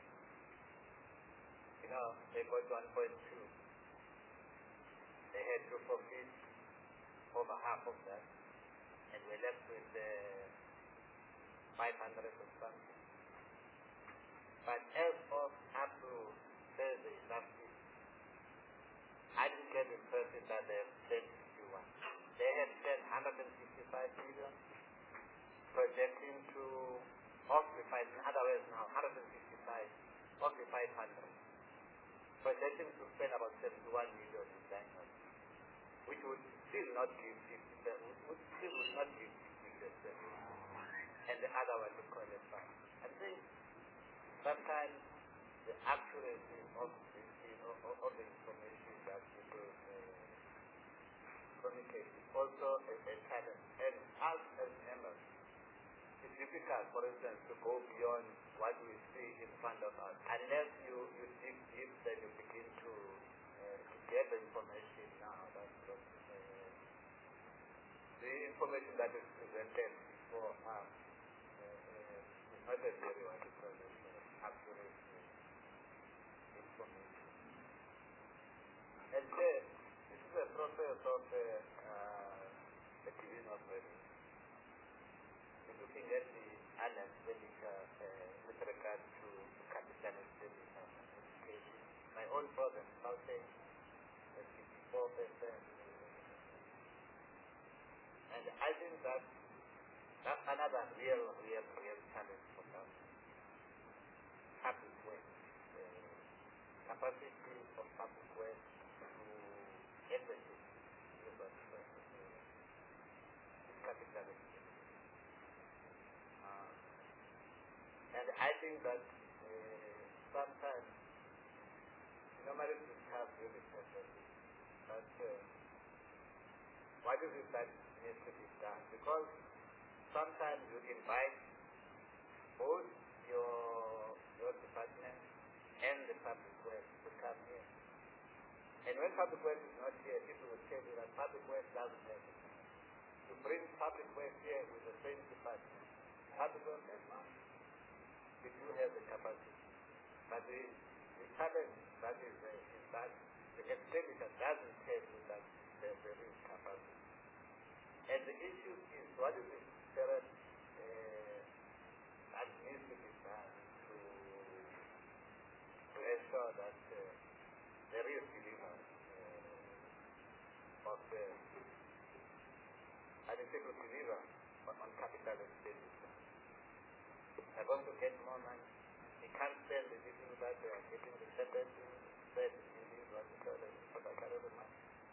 You know, they got one point two. They had to forfeit over half of that, and we're left with uh, five hundred or something. But as of up to Thursday last week, I didn't get the impression that they have spent fifty-one. They had spent one hundred fifty-five million, projecting to off the five, in other words now, one hundred fifty-five of the five hundred. Projecting to spend about seventy-one million in January, which would still not give fifty percent, would still would not give fifty percent, and the other one would call it back. I think sometimes the accuracy of the, of, of the information that people uh, communicate is also a, a challenge. And us as members, it's difficult, for instance, to go beyond what we see in front of us. Unless you, you dig deep, then you begin to, uh, to get the information now. That's what, uh, the information that is presented before us uh, uh, is not a very what you call it, uh, accurate uh, information. And then, this is a process of uh, uh, the division of revenue. Looking at the other expenditure uh, with regard to capital expenditure and education, my own province now saying fifty-four percent. And I think that that's another real, real, real challenge for us. Public waste. Uh, capacity of public waste to execute capital expenditure. And I think that uh, sometimes, normally we have really separately, but uh, what is it that needs to be done? Because sometimes you invite both your your department and the public works to come here. And when public works is not here, people will tell you that public works doesn't have it. To bring public works here with the same department, public works has not. We do have the capacity. But the, the challenge that is, uh, is that the expenditure doesn't tell you that there, there is capacity. And the issue is, what is the current uh, that needs to be done to, to ensure that uh, there is delivery uh, of the adequate deliver on, on capital expenditure. They're going to get more money. They can't spend the people that they are getting the separate spend in this what we call the total money.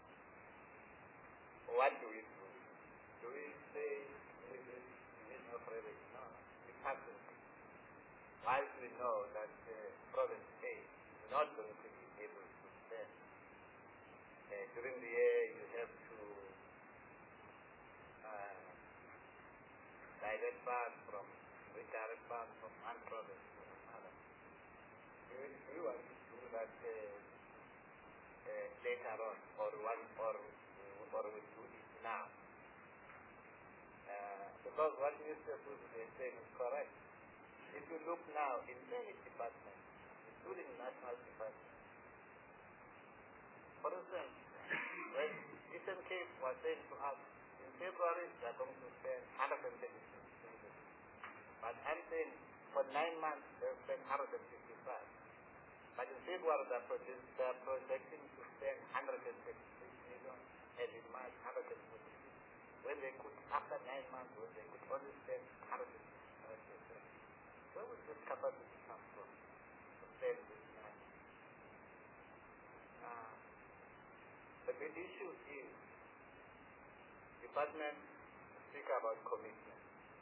What do we do? Do we say this is no revenue? No, we have to. Whilst we know that the province A is not going to be able to spend, uh, during the year you have to uh, direct funds from redirect funds from one province to another. We, we want to do that uh, uh, later on, or one, or or we do it now. Uh, because what Mister Fuzi is saying is correct. If you look now in any department, including national department, for instance, when Eastern Cape was saying to us, in February they are going to spend one hundred thirty-six million. But I'm saying for nine months they spent one hundred fifty-five. But in February they are project, projecting to spend one hundred thirty-six million, and in March one hundred forty-six. When they could, after nine months, when they could only spend one hundred fifty-five. Where would this capacity come from to spend this money? Uh, but the issue is, department speak about commitment.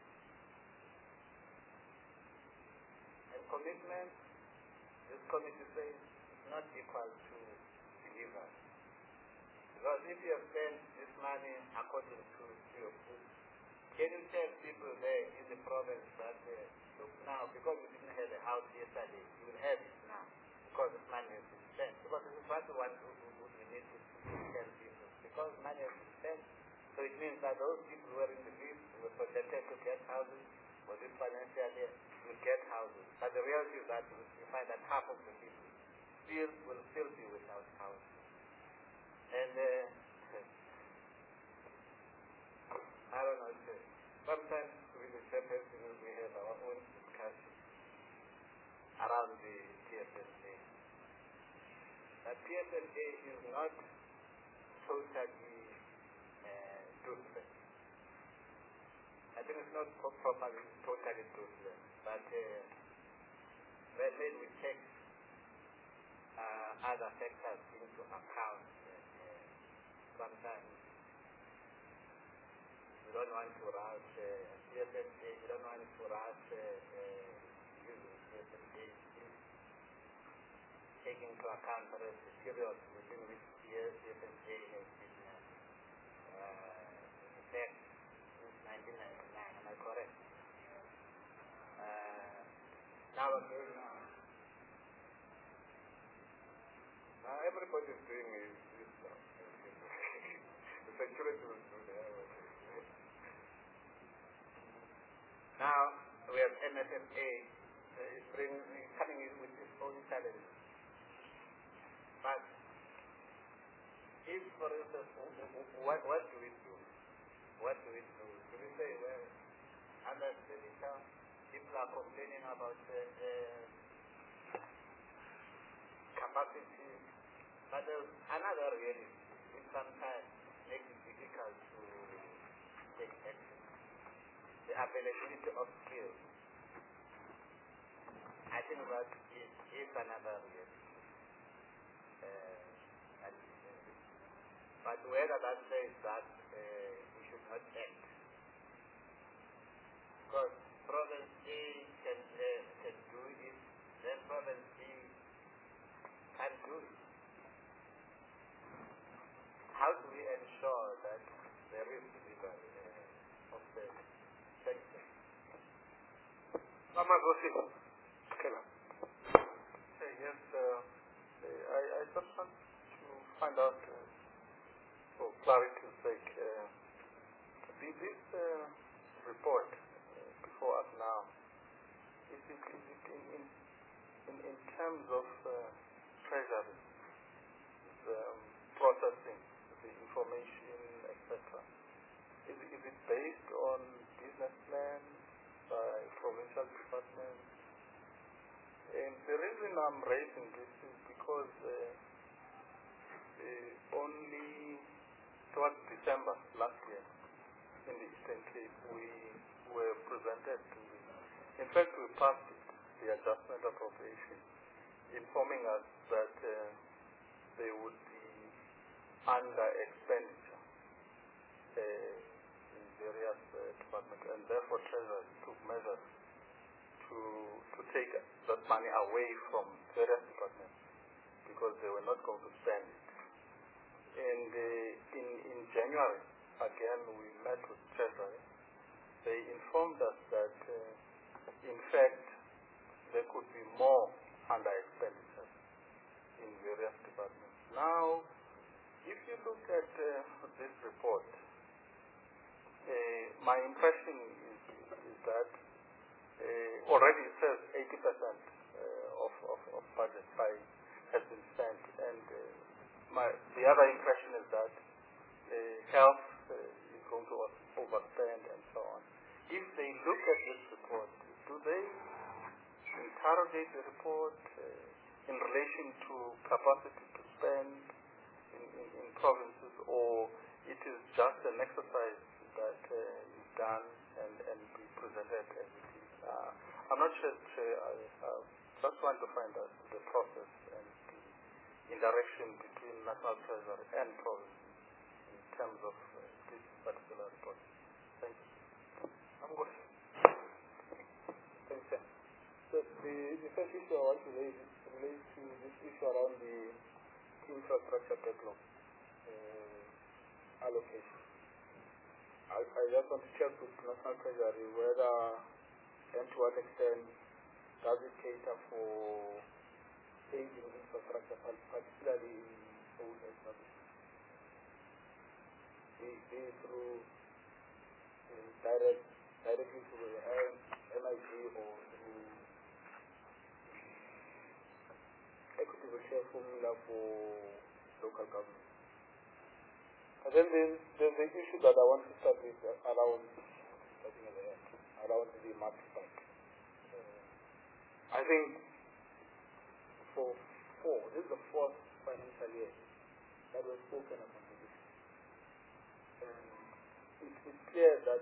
And commitment, this committee says, is not equal to delivery. Because if you have spent this money according to your book, can you tell people there in the province that, uh, look now, because we didn't have a house yesterday, you will have it now, because this money has been spent. Because this is what we want to do, we need to tell people. Because money has been spent, so it means that those people who are in the list who were projected to get houses for this financial year will get houses. But the reality is that you find that half of the people still will still be without houses. And uh, I don't know, sometimes with the chairperson we have our own discussion around the P F N A. That P F N A is not totally uh, toothless. I think it's not properly totally toothless, but uh, when we take uh, other factors into account, sometimes you don't want to rush uh, P F N A, you don't want to rush uh, uh, using P F N A, taking into account the period within which P F N A has been uh, in effect since nineteen ninety-nine, am I correct? Uh, now again, now, now everybody is doing his, his stuff. The security will do that. Now we have N S F A uh, is bring, coming in with its own challenges. But if, for instance, what, what do we do? What do we do? Do we say, well, under expenditure, people are complaining about uh, uh, capacity, but there's another reality which sometimes makes it difficult to take action. The availability of skills. I think that is, is another reality. Uh, and, uh, but whether that says that uh, we should not act. Because province A can, uh, can do it, then province B can't do it. Rossi. Okay. Hey, yes, uh, I, I just want to find out, uh, for clarity's sake, uh, the- this uh, report uh, before us now, is it, is it in, in, in, in terms of uh, treasury, um, processing the information, et cetera? Is it, is it based on business plans by provincial departments? And the reason I'm raising this is because uh, uh, only towards December last year in the Eastern Cape we were presented to the, in fact we passed it, the adjustment appropriation, informing us that uh, they would be under expenditure uh, in various uh, departments, and therefore Treasury took measures to to take that money away from various departments because they were not going to spend it. And uh, in in January, again, we met with Treasury. They informed us that, uh, in fact, there could be more under expenditure in various departments. Now, if you look at uh, this report, uh, my impression is, is that uh, already it says eighty percent uh, of, of, of budget by, has been spent, and uh, my, the other impression is that uh, health uh, is going to overspend and so on. If they look at this report, do they interrogate the report uh, in relation to capacity to spend in, in, in provinces, or it is just an exercise that uh, is done and, and be presented as it is? Uh, I'm not sure, Chair, I uh, just want to find out the process and the interaction between National Treasury and province in terms of uh, this particular report. Thank you. I'm good. Thanks, sir. So the, the first issue I want to raise relates to this issue around the infrastructure backlog uh, allocation. I, I just want to check with National Treasury whether and to what extent does it cater for aging infrastructure, particularly in old establishments, be, be it through uh, direct, directly through the M I G or through equitable share formula for local government. And then there's, there's the issue that I want to start with uh, around, I think at the end, around the market bank. Uh, I think for four, this is the fourth financial year that was spoken about this. And it, it's clear that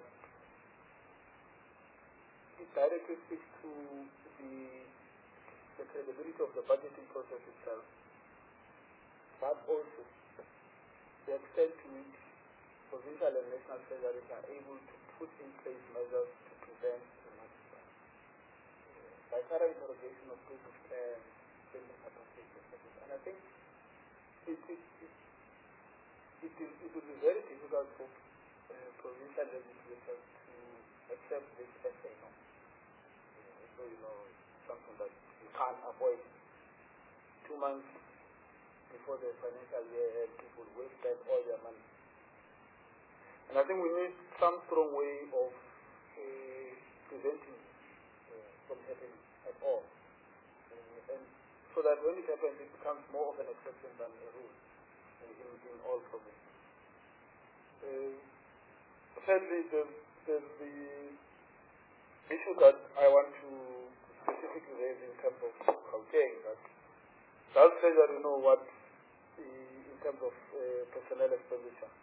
it directly speaks to the, the credibility of the budgeting process itself, but also the extent to which provincial and national treasuries are able to put in place measures to prevent the market bank. By thorough interrogation of business plans, spending capacity, et cetera. And I think it, it, it, it, is, it will be very difficult for uh, provincial legislators to accept this as a no. Uh, so, you know, something that you can't avoid. Two months before the financial year, people will spend all their money. And I think we need some strong way of uh, preventing uh, from happening at all. Uh, and so that when it happens, it becomes more of an exception than a rule in, in, in all provinces. Uh, thirdly, there's, there's the issue that I want to specifically raise in terms of Gauteng, that does Treasury know what, the, in terms of uh, personnel expenditure,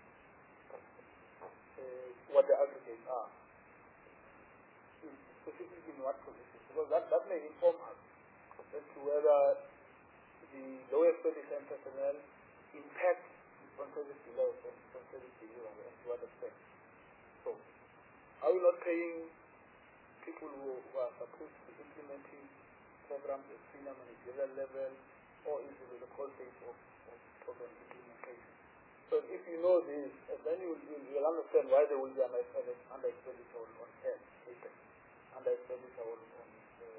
uh, what the aggregates are, specifically in what positions? Because that, that may inform us as to whether the low expenditure in personnel impacts on service delivery, on service delivery, and to what extent. So, are we not paying people who, who are supposed to be implementing programs at senior managerial level, or is it the cost base of, of program implementation? So if you know this, then you will you'll understand why there will be an, an under expenditure on health, under expenditure on, on uh,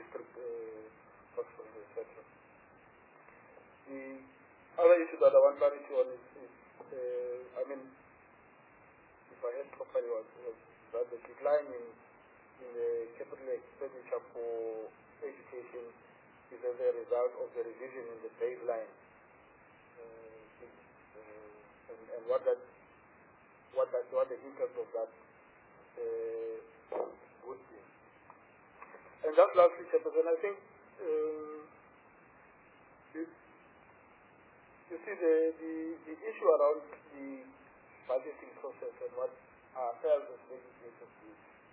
district uh, hospitals, et cetera. The other issue that I want clarity on is, is uh, I mean, if I heard properly, was, was that the decline in, in the capital expenditure for education is as a result of the revision in the baseline, uh, uh, and, and what that, what that, what the impact of that uh, would be. And that's lastly, Chairperson, I think um, you, you see the, the the issue around the budgeting process and what our affairs as legislators do.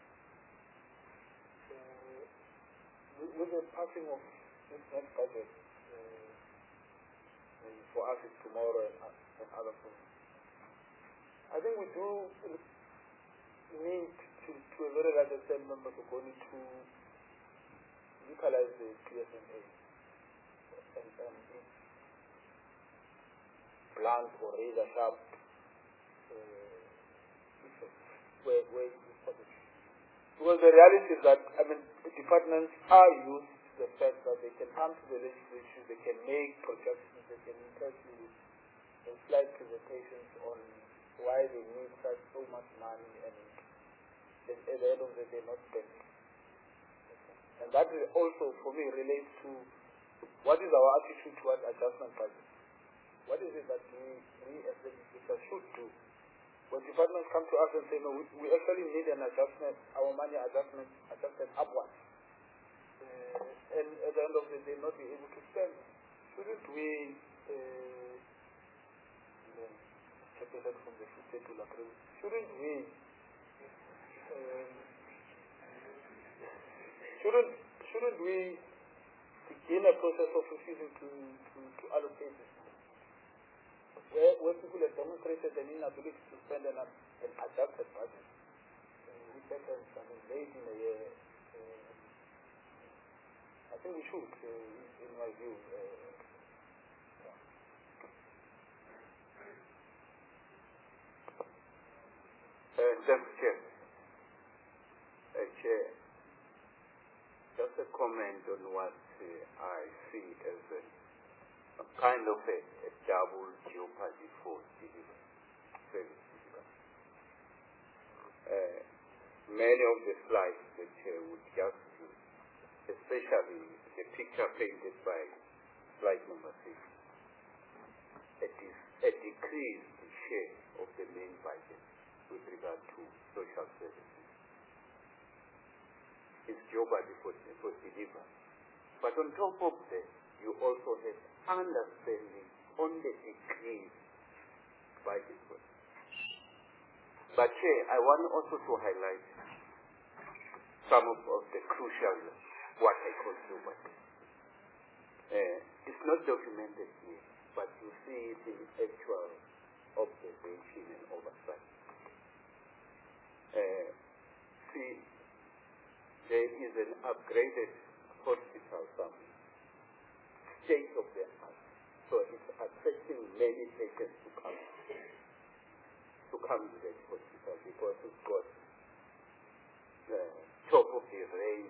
Uh, with, with the passing of this next budget, uh, and for us it's tomorrow and, and other things, I think we do need to, to a very large extent, members of going to utilize the P S N A and, and its blunt or razor sharp uh, effects where, where it is possible. Because the reality is that, I mean, the departments are used to the fact that they can come to the legislature, they can make projections, they can impress you with and slide presentations on why they need such so much money, and at the end of the day not spending. And that also, for me, relates to what is our attitude towards adjustment budget. What is it that we, we as legislators should do? When departments come to us and say, no, we, we actually need an adjustment, our money adjustment, adjusted upwards. Uh, and at the end of the day, not be able to spend. Shouldn't we, uh, check it out from the fifty to lateral, shouldn't we, um, shouldn't, shouldn't we begin a process of refusing to, to, to allocate this? Where, where people have demonstrated an inability to spend an, an adjusted budget, uh, which happens, I mean, late in the year, uh, I think we should, uh, in my view. Uh, yeah. uh, thanks, Chair. Uh, Chair, just a comment on what uh, I see as a A kind of a, a double jeopardy for delivery, service delivery. Uh, many of the slides that uh, would just do, especially the picture painted by slide number six, it is a decreased share of the main budget with regard to social services. It's jeopardy for, for delivery. But on top of that, you also have understanding on the degree budget. But Chair, I want also to highlight some of, of the crucial, what I call jeopardy. Uh, it's not documented here, but you see it in actual observation and oversight. Uh, see, there is an upgraded hospital somewhere. State of the art. So it's attracting many patients to come to come to that hospital because it's got the top of the range.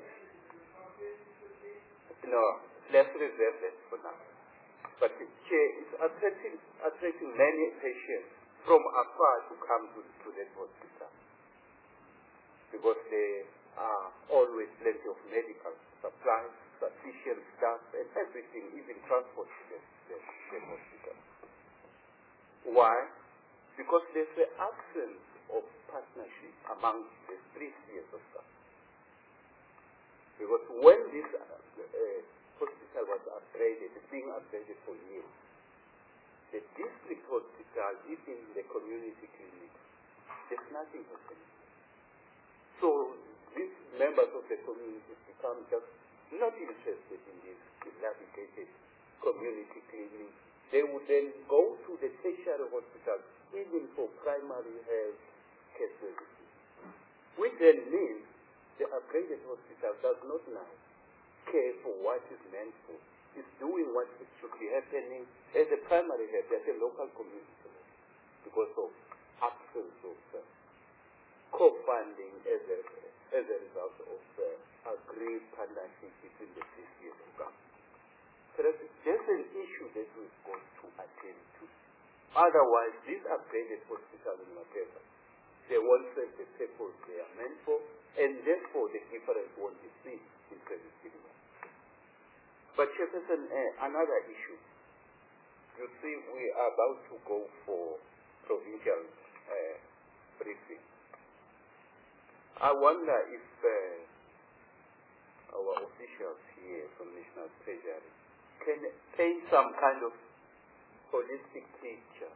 No, let's reserve that for now. But it's attracting attracting many patients from afar to come to, to that hospital because there are always plenty of medical supplies, sufficient staff, and everything, even transport to the, the, the hospital. Why? Because there's the absence of partnership among the three spheres of staff. Because when this uh, uh, hospital was upgraded, being upgraded for years, the district hospital, even the community clinic, there's nothing happening. So these members of the community become just not interested in this dilapidated community clinic. They would then go to the tertiary hospital, even for primary health care services. Which then means the upgraded hospital does not now care for what is meant for. It's doing what it should be happening as a primary health, as a local community, because of absence of uh, co-funding as a, as a result of uh, agreed partnership between the Otherwise, these upgraded hospitals and whatever, they won't serve the purpose they are meant for, and therefore the difference won't be seen in predictability. But Chairperson, uh, another issue. You see, we are about to go for provincial uh, briefing. I wonder if uh, our officials here from National Treasury can paint some kind of holistic picture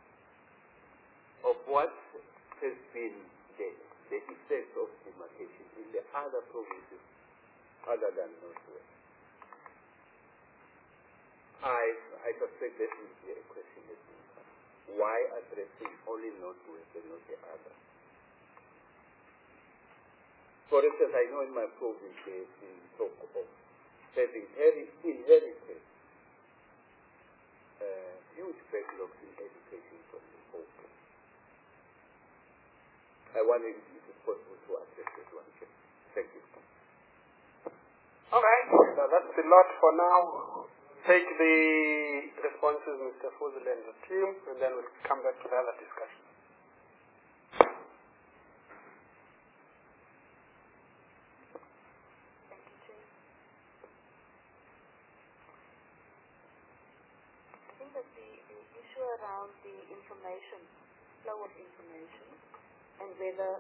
of what has been the, the effect of demarcation in the other provinces other than Northwest. I, I suspect that will be a question that will come. Why addressing only Northwest and not the other? For instance, I know in my province there has been talk of having inherited uh, huge backlogs in education from the Hope. I wonder if it is possible to address this one. Thank you. All right. So that's a lot for now. Take the responses, Mister Fuzil and the team, and then we'll come back to the other discussion. Thank you, Chair. I think that the, the issue around the information, flow of information, and whether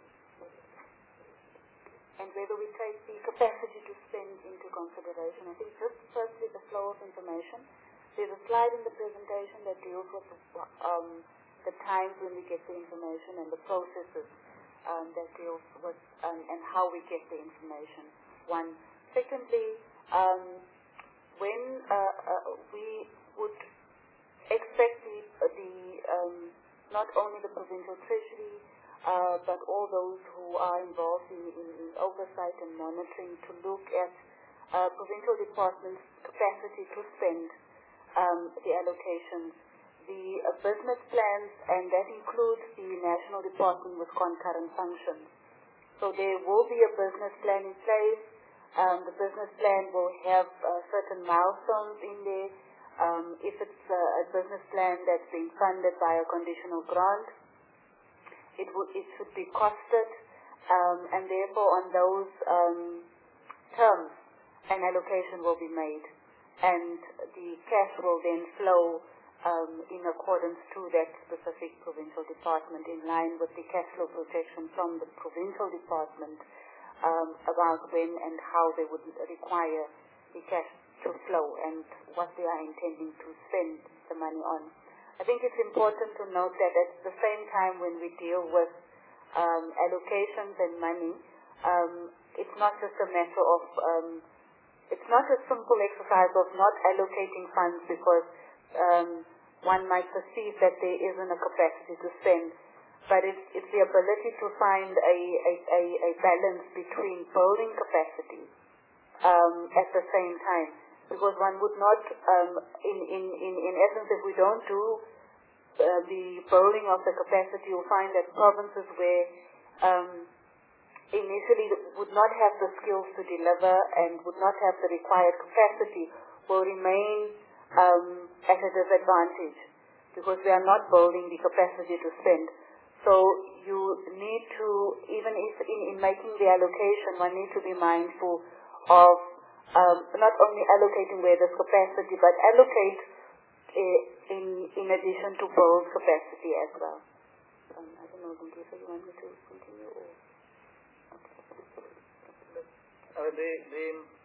and whether we take the capacity to spend into consideration. I think just firstly the flow of information. There's a slide in the presentation that deals with um, the times when we get the information and the processes um, that deals with um, and how we get the information. One. Secondly, um, when uh, uh, we would expect the, the um, not only the provincial treasury, Uh, but all those who are involved in, in, in oversight and monitoring to look at uh, provincial departments' capacity to spend um, the allocations, the uh, business plans, and that includes the National Department with concurrent functions. So there will be a business plan in place. Um, the business plan will have uh, certain milestones in there. Um, if it's uh, a business plan that's being funded by a conditional grant, It would it should be costed, um, and therefore on those um, terms, an allocation will be made, and the cash will then flow um, in accordance to that specific provincial department, in line with the cash flow projection from the provincial department um, about when and how they would require the cash to flow and what they are intending to spend the money on. I think it's important to note that at the same time when we deal with um, allocations and money, um, it's not just a matter of, um, it's not a simple exercise of not allocating funds because um, one might perceive that there isn't a capacity to spend, but it's, it's the ability to find a, a, a, a balance between building capacity um, at the same time. Because one would not, um, in, in, in, in essence, if we don't do uh, the building of the capacity, you'll find that provinces where um, initially would not have the skills to deliver and would not have the required capacity will remain um, at a disadvantage because we are not building the capacity to spend. So you need to, even if in, in making the allocation, one needs to be mindful of Um, not only allocating where there's capacity, but allocate uh, in in addition to build capacity as well. Um, I don't know, Dinky, if you want me to continue or... Okay. Uh, the, the,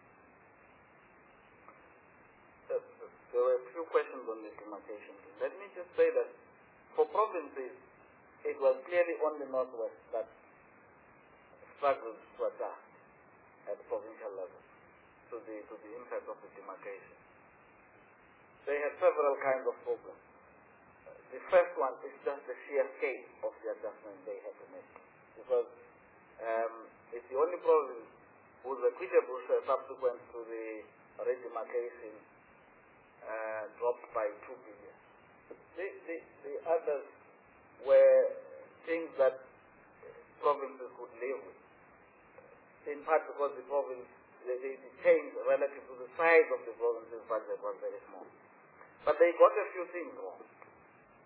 uh, there were a few questions on the demarcation. Let me just say that for provinces, it was clearly on the Northwest that struggles were there at the provincial level. To the, to the impact of the demarcation. They had several kinds of problems. Uh, the first one is just the sheer scale of the adjustment they had to make. Because um, it's the only province whose equitable share subsequent to the redemarcation uh, dropped by two billion. The, the, the others were things that provinces could live with. In part because the province The, the, the change relative to the size of the province's budget was very small. But they got a few things wrong.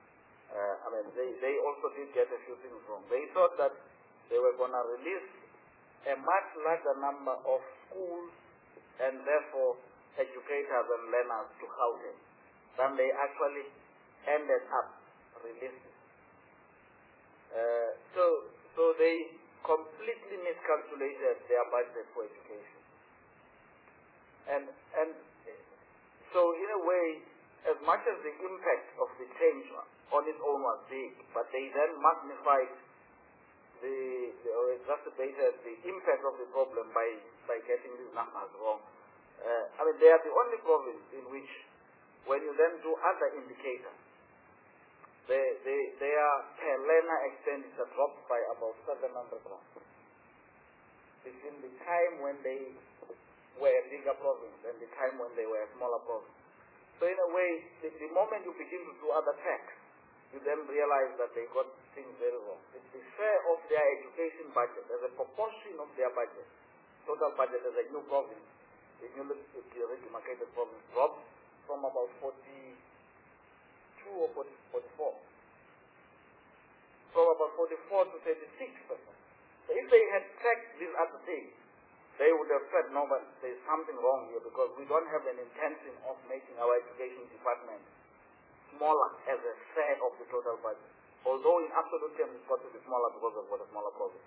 Uh, I mean, they, they also did get a few things wrong. They thought that they were going to release a much larger number of schools and therefore educators and learners to Gauteng than they actually ended up releasing. Uh, so, so they completely miscalculated their budget for education. And, and so in a way, as much as the impact of the change on its own was big, but they then magnified the, the or exacerbated the impact of the problem by, by getting these numbers wrong. Uh, I mean, they are the only province in which, when you then do other indicators, they, they, their per learner expenditure dropped by about seven hundred rand. Between the time when they were a bigger province and the time when they were a smaller province. So in a way, the, the moment you begin to do other tax, you then realize that they got things very wrong. The, the share of their education budget as a proportion of their budget, total budget as a new province, the newly demarcated province dropped from about forty-two or forty-four. From about forty-four to thirty-six percent. So if they had tracked these other things, they would have said, no, but there's something wrong here because we don't have an intention of making our education department smaller as a share of the total budget. Although in absolute terms it's got to be smaller because of what a smaller province.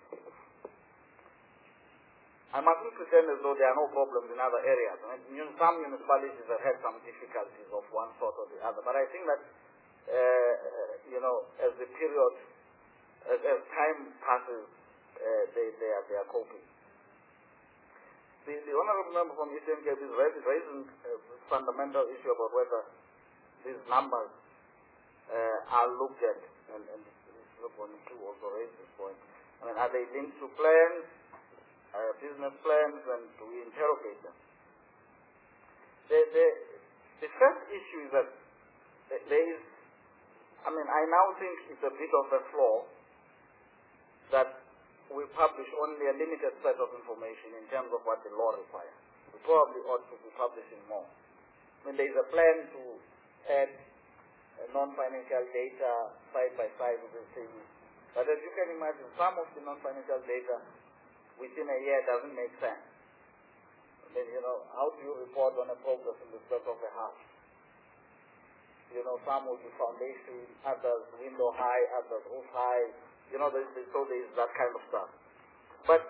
I mustn't pretend as though there are no problems in other areas. I mean, some municipalities have had some difficulties of one sort or the other, but I think that, uh, you know, as the period, as, as time passes, uh, they, they, are, they are coping. The, the honorable member from Eastern Cape is raising a fundamental issue about whether these numbers uh, are looked at, and, and Mister two also raised this point. I mean, are they linked to plans, uh, business plans, and do we interrogate them? The, the, the first issue is that there is, I mean, I now think it's a bit of a flaw that we publish only a limited set of information in terms of what the law requires. We probably ought to be publishing more. I mean, there is a plan to add non-financial data side by side with the things. But as you can imagine, some of the non-financial data within a year doesn't make sense. I mean, you know, how do you report on a progress in the space of a house? You know, some will be foundation, others window high, others roof high. You know, there's, there's, so there's that kind of stuff. But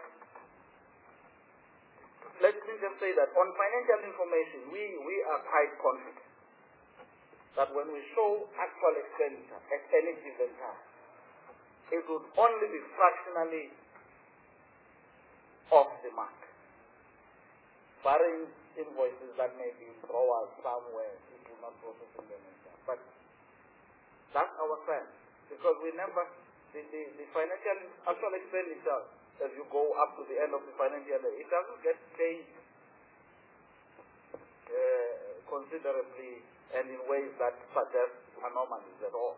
let me just say that on financial information, we, we are quite confident that when we show actual expenditure at any given time, it would only be fractionally off the mark, barring invoices that may be in drawers somewhere, it will not process in them. But that's our plan, because we never, the, the, the financial actual expenditure as you go up to the end of the financial year, it doesn't get changed uh, considerably and in ways that suggest anomalies at all.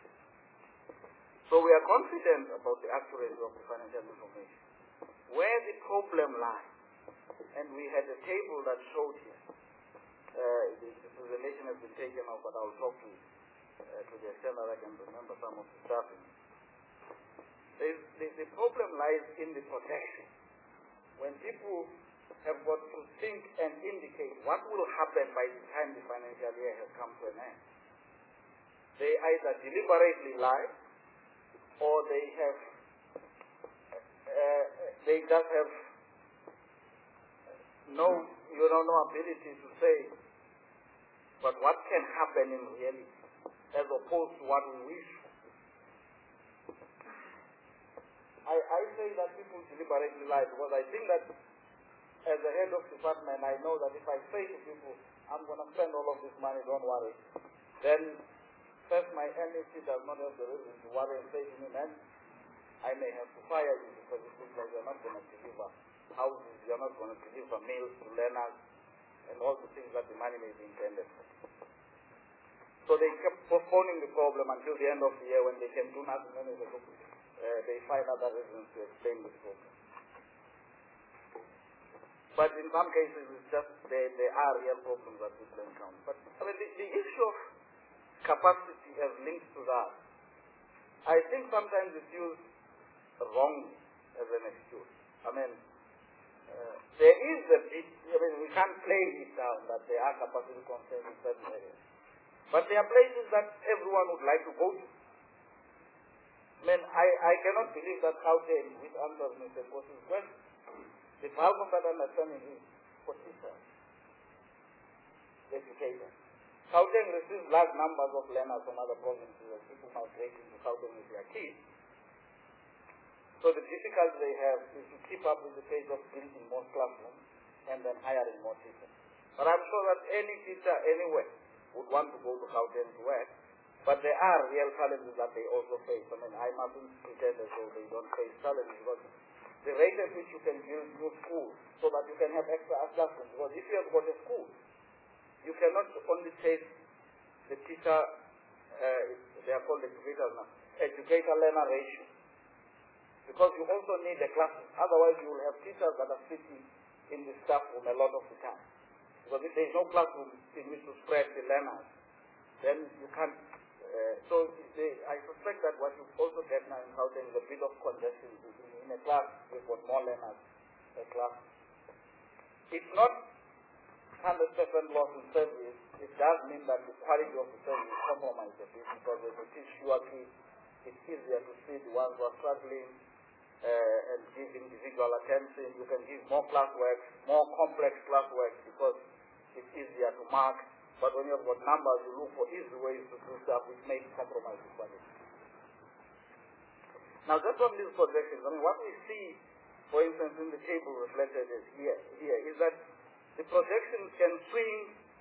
So we are confident about the accuracy of the financial information. Where the problem lies, and we had a table that showed here, uh, the, the presentation has been taken off, but I'll talk to it uh, to the extent that I can remember some of the stuff. The, the, the problem lies in the protection. When people have got to think and indicate what will happen by the time the financial year has come to an end, they either deliberately lie or they have, uh, they just have no, you know, no ability to say, but what can happen in reality, as opposed to what we wish. I, I say that people deliberately lie because I think that as a head of department, I know that if I say to people, I'm going to spend all of this money, don't worry, then first my N E C does not have the reason to worry and say to me, man, I may have to fire you because it looks like you're not going to deliver houses, you're not going to deliver meals to learners, and all the things that the money may be intended for. So they kept postponing the problem until the end of the year when they can do nothing, and they, uh, they find other reasons to explain the problem. But in some cases, it's just there, there are real problems that people encounter. But I mean, the, the issue of capacity as linked to that I think sometimes it's used wrongly as an excuse. I mean, uh, there is a bit, I mean, we can't play it down that there are capacity constraints in certain areas. But there are places that everyone would like to go to. I mean, I, I cannot believe that Gauteng, which answers Mister Bos's question, the bulk of that understanding is for teachers, educators. Gauteng receives large numbers of learners from other provinces and people migrating to Gauteng with their kids. So the difficulty they have is to keep up with the pace of building more classrooms and then hiring more teachers. But I'm sure that any teacher anywhere would want to go to Gauteng to work, but there are real challenges that they also face. I mean, I mustn't pretend as though they don't face challenges, because the rate at which you can build new schools so that you can have extra classrooms, because if you have got a school, you cannot only take the teacher, uh, they are called educators now, educator-learner ratio, because you also need a classroom. Otherwise, you will have teachers that are sitting in the staff room a lot of the time. Because if there is no classroom in which to spread the learners, then you can't. Uh, so they, I suspect that what you also get now in Gauteng is a bit of congestion. In a class, we've got more learners per class. It's not one hundred percent loss in service. It does mean that the quality of the service is compromised a bit, because when you teach fewer kids, it's easier to see the ones who are struggling uh, and give individual attention. You can give more classwork, more complex classwork, because it's easier to mark. But when you've got numbers, you look for easy ways to do stuff which may compromise the quality. Now, just on these projections, I mean, what we see, for instance, in the table reflected is here, here is that the projections can swing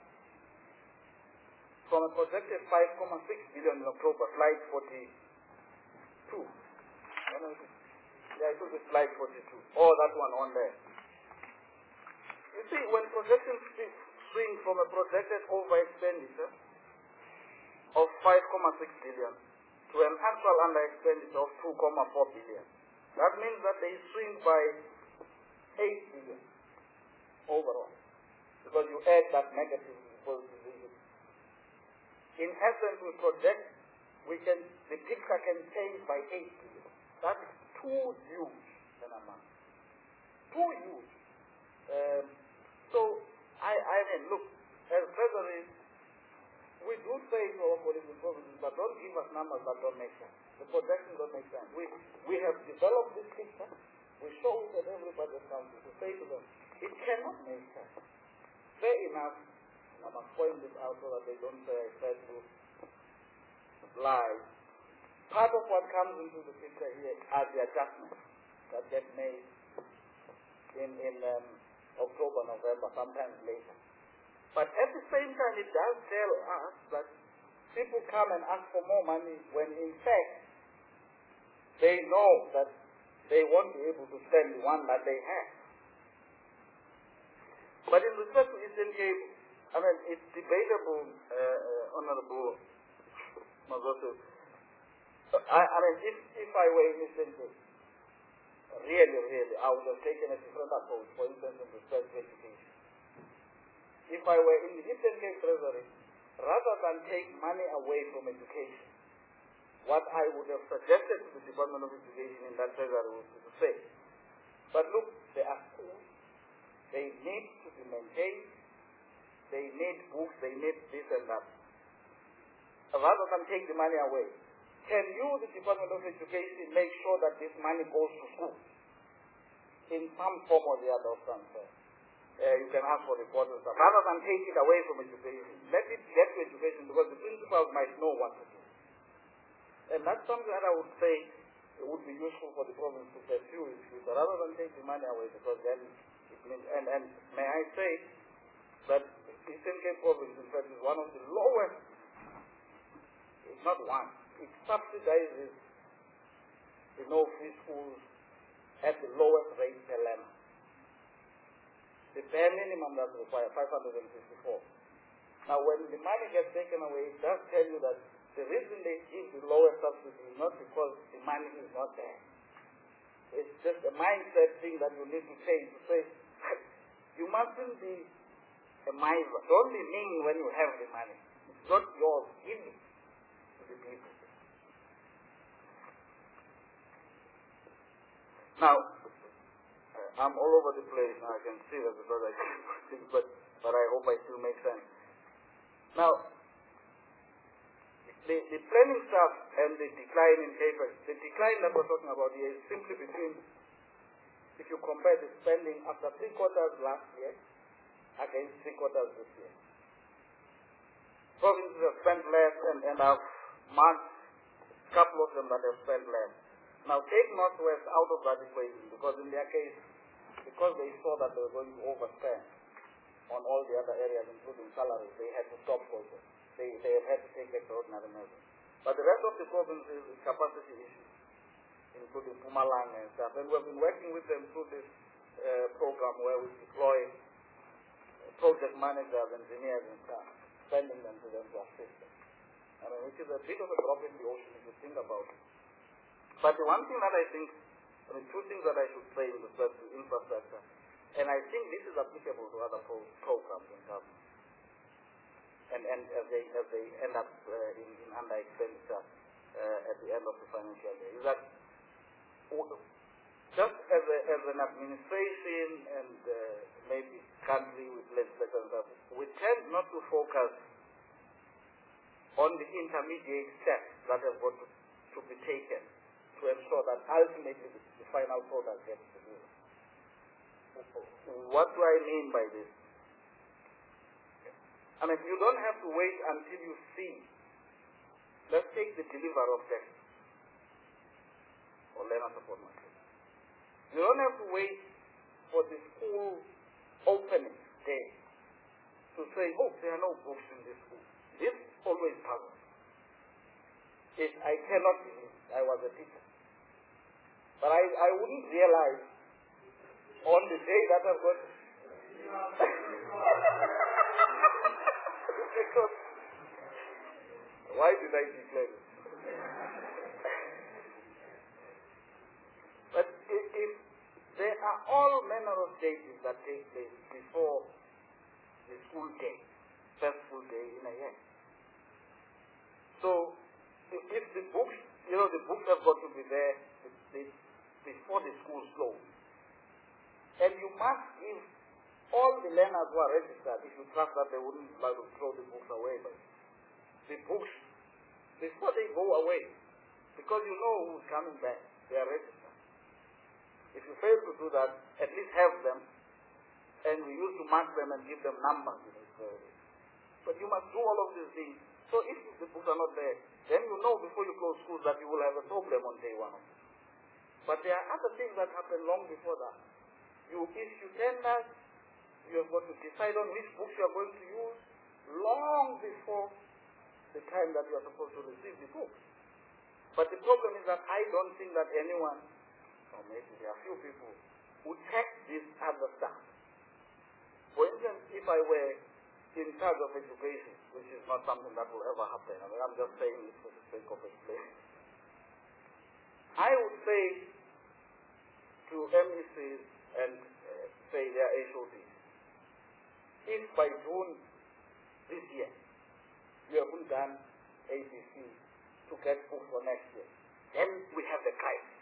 from a projected five point six billion in October, slide forty-two. Yeah, I took the slide forty-two. Oh, that one on there. You see, when projections swing from a projected over expenditure of five point six billion to an actual under expenditure of two point four billion, that means that they swing by eight billion overall, because you add that negative positive. In essence, we project we can the picture can change by eight billion. That is too huge an amount. Too huge. Um, so I, I mean, look, as Treasury, we do say to our political provinces, but don't give us numbers that don't make sense. The projections don't make sense. We, we have developed this picture. We show it at every budget council to say to them, it cannot make sense. Fair enough, I must point this out so that they don't say I said to lie. Part of what comes into the picture here are the adjustments that get made in, in um, October, November, sometimes later. But at the same time, it does tell us that people come and ask for more money when in fact they know that they won't be able to spend the one that they have. But in respect to Eastern Cape, I mean, it's debatable, uh, uh, Honorable Magoso. I, I mean, if, if I were in Eastern Cape, really, really, I would have taken a different approach, for instance, in respect to education. If I were in the Eastern Cape Treasury, rather than take money away from education, what I would have suggested to the Department of Education in that treasury was to say, but look, there are schools, they need to be maintained, they need books, they need this and that. Rather than take the money away, can you, the Department of Education, make sure that this money goes to school in some form or the other of transfer? Uh, you can ask for reports and stuff. Rather than take it away from education, let it get to education, because the principals might know what to do. And that's something that I would say it would be useful for the province to pursue in future, rather than take the money away, because then it means, and, and may I say that Eastern Cape Province, in fact, is one of the lowest, it's not one, it subsidizes the no-free schools at the lowest rate per learner. The bare minimum that's required, five hundred fifty-four. Now, when the money gets taken away, it does tell you that the reason they give the lowest subsidy is not because the money is not there. It's just a mindset thing that you need to change to say, you mustn't be a miser. Don't be mean when you have the money. It's not yours. Give it to the people. Now, uh, I'm all over the place now. I can see that because I can't but, but I hope I still make sense. Now, the, the planning stuff and the decline in capex, the decline that we're talking about here is simply between, if you compare the spending after three quarters last year against three quarters this year. Provinces have spent less, and, and I've marked a couple of them that have spent less. Now take Northwest out of that equation, because in their case, because they saw that they were going to overspend on all the other areas, including salaries, they had to stop projects. They, they have had to take extraordinary measures. But the rest of the provinces is capacity issues, including Mpumalanga and stuff. And we've been working with them through this uh, program where we deploy project managers, engineers and stuff, sending them to them to assist them. I mean, which is a bit of a drop in the ocean if you think about it. But the one thing that I think, I mean, two things that I should say in respect to infrastructure, and I think this is applicable to other pro programs in government, and, and as, they, as they end up uh, in, in under expenditure uh, at the end of the financial year, is that just as, a, as an administration and uh, maybe country with legislation, we tend not to focus on the intermediate steps that have got to, to be taken to ensure that ultimately the, the final product gets delivered. What do I mean by this? I mean, you don't have to wait until you see. Let's take the delivery of text or learner support material. You don't have to wait for the school opening day to say, oh, there are no books in this school. This always puzzles. It, I cannot believe I was a teacher. But I, I wouldn't realize on the day that I've got because why did I declare it? But if, if there are all manner of stages that take place before the school day, first school day in a year. So if, if the books, you know, the books have got to be there before the school close. And you must give all the learners who are registered, if you trust that they wouldn't like to throw the books away, but the books, before they go away, because you know who's coming back, they are registered. If you fail to do that, at least have them, and we used to mark them and give them numbers. You know, so, but you must do all of these things. So if the books are not there, then you know before you close schools that you will have a problem on day one. But there are other things that happen long before that. You issue tenders, you have got to decide on which books you are going to use long before the time that you are supposed to receive the books. But the problem is that I don't think that anyone, or maybe there are few people, who take this other stuff. For instance, if I were in charge of education, which is not something that will ever happen, I mean, I'm just saying it for the sake of explaining, I would say to M E Cs and uh, say their H O Ds, if by June this year you haven't done A B C to get books for next year, then we have the crisis.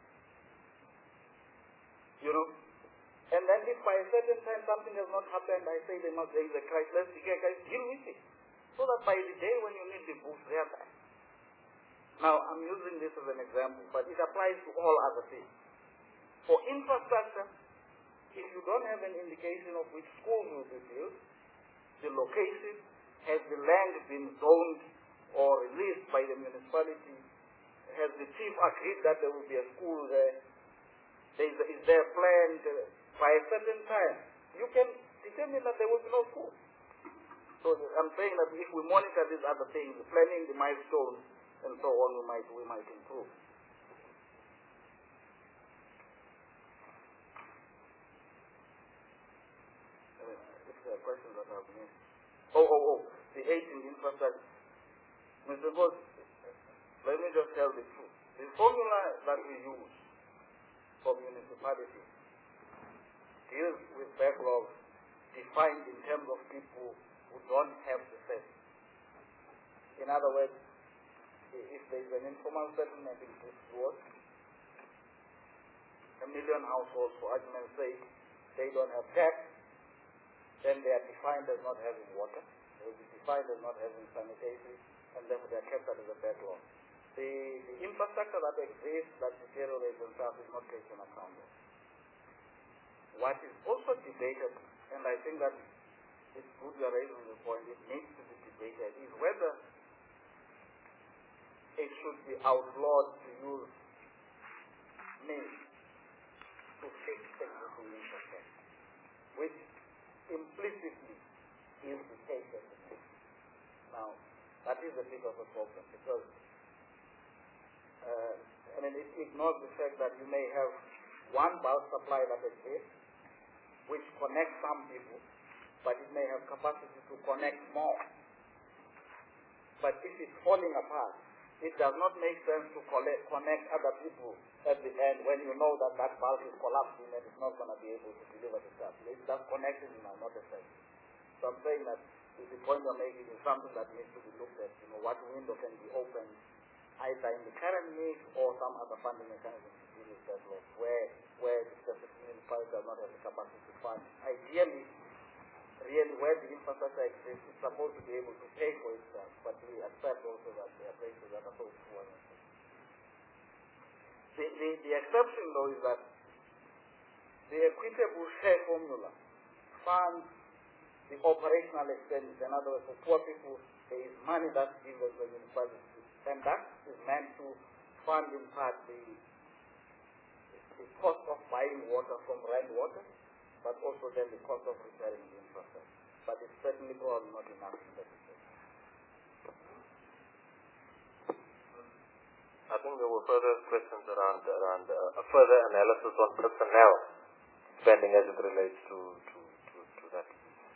You know? And then if by a certain time something has not happened, I say they must raise the crisis. Let's guys deal with it. So that by the day when you need the books, they are there. Now, I'm using this as an example, but it applies to all other things. For infrastructure, if you don't have an indication of which schools will be built, the location, has the land been zoned or released by the municipality, has the chief agreed that there will be a school there, there is, is there planned uh, by a certain time, you can determine that there will be no school. So I'm saying that if we monitor these other things, planning the milestones, and so on, we might we might improve. Uh, if there are questions that I've missed. Oh, oh, oh, the aging infrastructure. Mister Bose, let me just tell the truth. The formula that we use for municipalities deals with backlogs defined in terms of people who don't have the service. In other words, if there is an informal settlement in this ward, a a million households, for argument's sake, they don't have tax, then they are defined as not having water, they will be defined as not having sanitation, and therefore they are kept under the backlog. The, the infrastructure that exists that deteriorates and stuff is not taken account of. What is also debated, and I think that it's good you are raising the point, it needs to be debated, is whether it should be outlawed to use means to fix existing infrastructure, which implicitly is the case of the case. Now, that is a bit of a problem because uh, I mean, it ignores the fact that you may have one bulk supply that exists, which connects some people, but it may have capacity to connect more. But if it's falling apart, it does not make sense to collect, connect other people at the end when you know that that bulk is collapsing and it's not going to be able to deliver the stuff. It's just connected now, not effective. So I'm saying that the point you're making is something that needs to be looked at. You know, what window can be opened either in the current mix or some other funding mechanism to deal with that loss, where, where the specific municipality does not have the capacity to fund. Ideally, really where the infrastructure exists, it's supposed to be able to pay for itself, but we accept also that there are places that are so poor. The, the, the exception though is that the equitable share formula funds the operational expenses. In other words, for poor people, there is money that's given to the municipality, and that is meant to fund in part the, the cost of buying water from Rand Water, but also then the cost of repairing the infrastructure. But it's certainly probably not enough in that respect. I think there were further questions around around uh, a further analysis on personnel spending as it relates to, to, to, to that.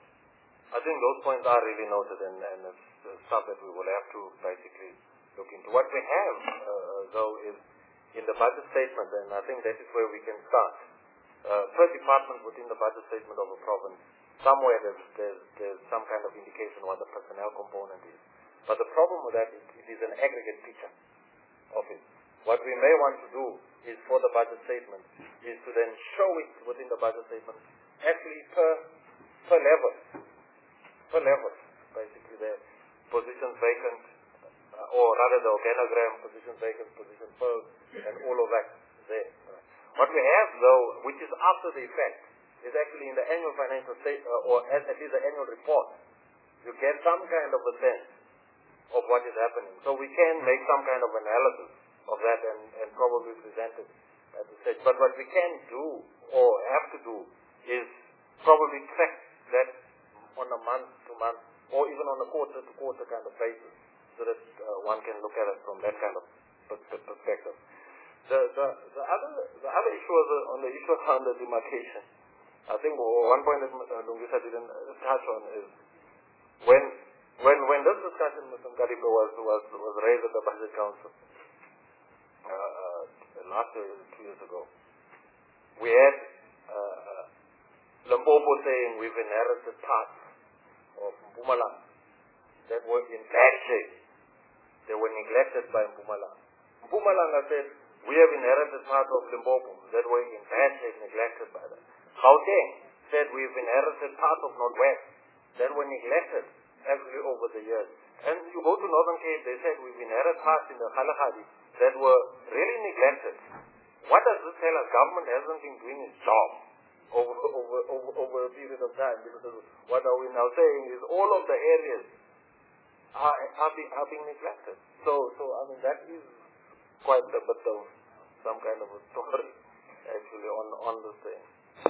I think those points are really noted, and, and it's, it's stuff that we will have to basically look into. What we have, uh, though, is in the budget statement, and I think that is where we can start. Uh, per department within the budget statement of a province, somewhere there's, there's, there's some kind of indication what the personnel component is. But the problem with that is it is an aggregate picture of it. What we may want to do is for the budget statement is to then show it within the budget statement actually per, per level. Per level, basically the positions vacant, uh, or rather the organogram, positions vacant, positions filled, and all of that there. What we have, though, which is after the effect, is actually in the annual financial state, uh, or at, at least the annual report. You get some kind of a sense of what is happening. So we can make some kind of analysis of that and, and probably present it at the stage. But what we can do, or have to do, is probably track that on a month-to-month, or even on a quarter-to-quarter kind of basis, so that uh, one can look at it from that kind of perspective. The, the, the other the other issue was uh, on the issue around the demarcation. I think one point that uh, Lungisa didn't touch on is when when when this discussion with Mkadipo was was was raised at the Budget Council uh, uh, last year, two years ago, we had uh, Limpopo saying we've inherited parts of Mpumalanga that were in bad shape. They were neglected by Mpumalanga. Mpumalanga said, we have inherited part of Limpopo that were in bad shape, neglected by them. Gauteng said we've inherited part of Northwest that were neglected actually over the years. And you go to Northern Cape, they said we've inherited parts in the Kalahari that were really neglected. What does this tell us? Government hasn't been doing its job over, over, over, over a period of time. Because what are we now saying is all of the areas are, are, being, are being neglected. So, so I mean, that is quite a bit of some kind of a story actually on, on this thing.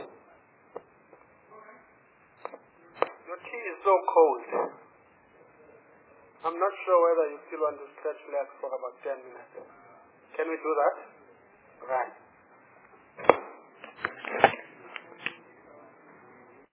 Your tea is so cold. I'm not sure whether you still want to stretch legs for about ten minutes. Can we do that? Right.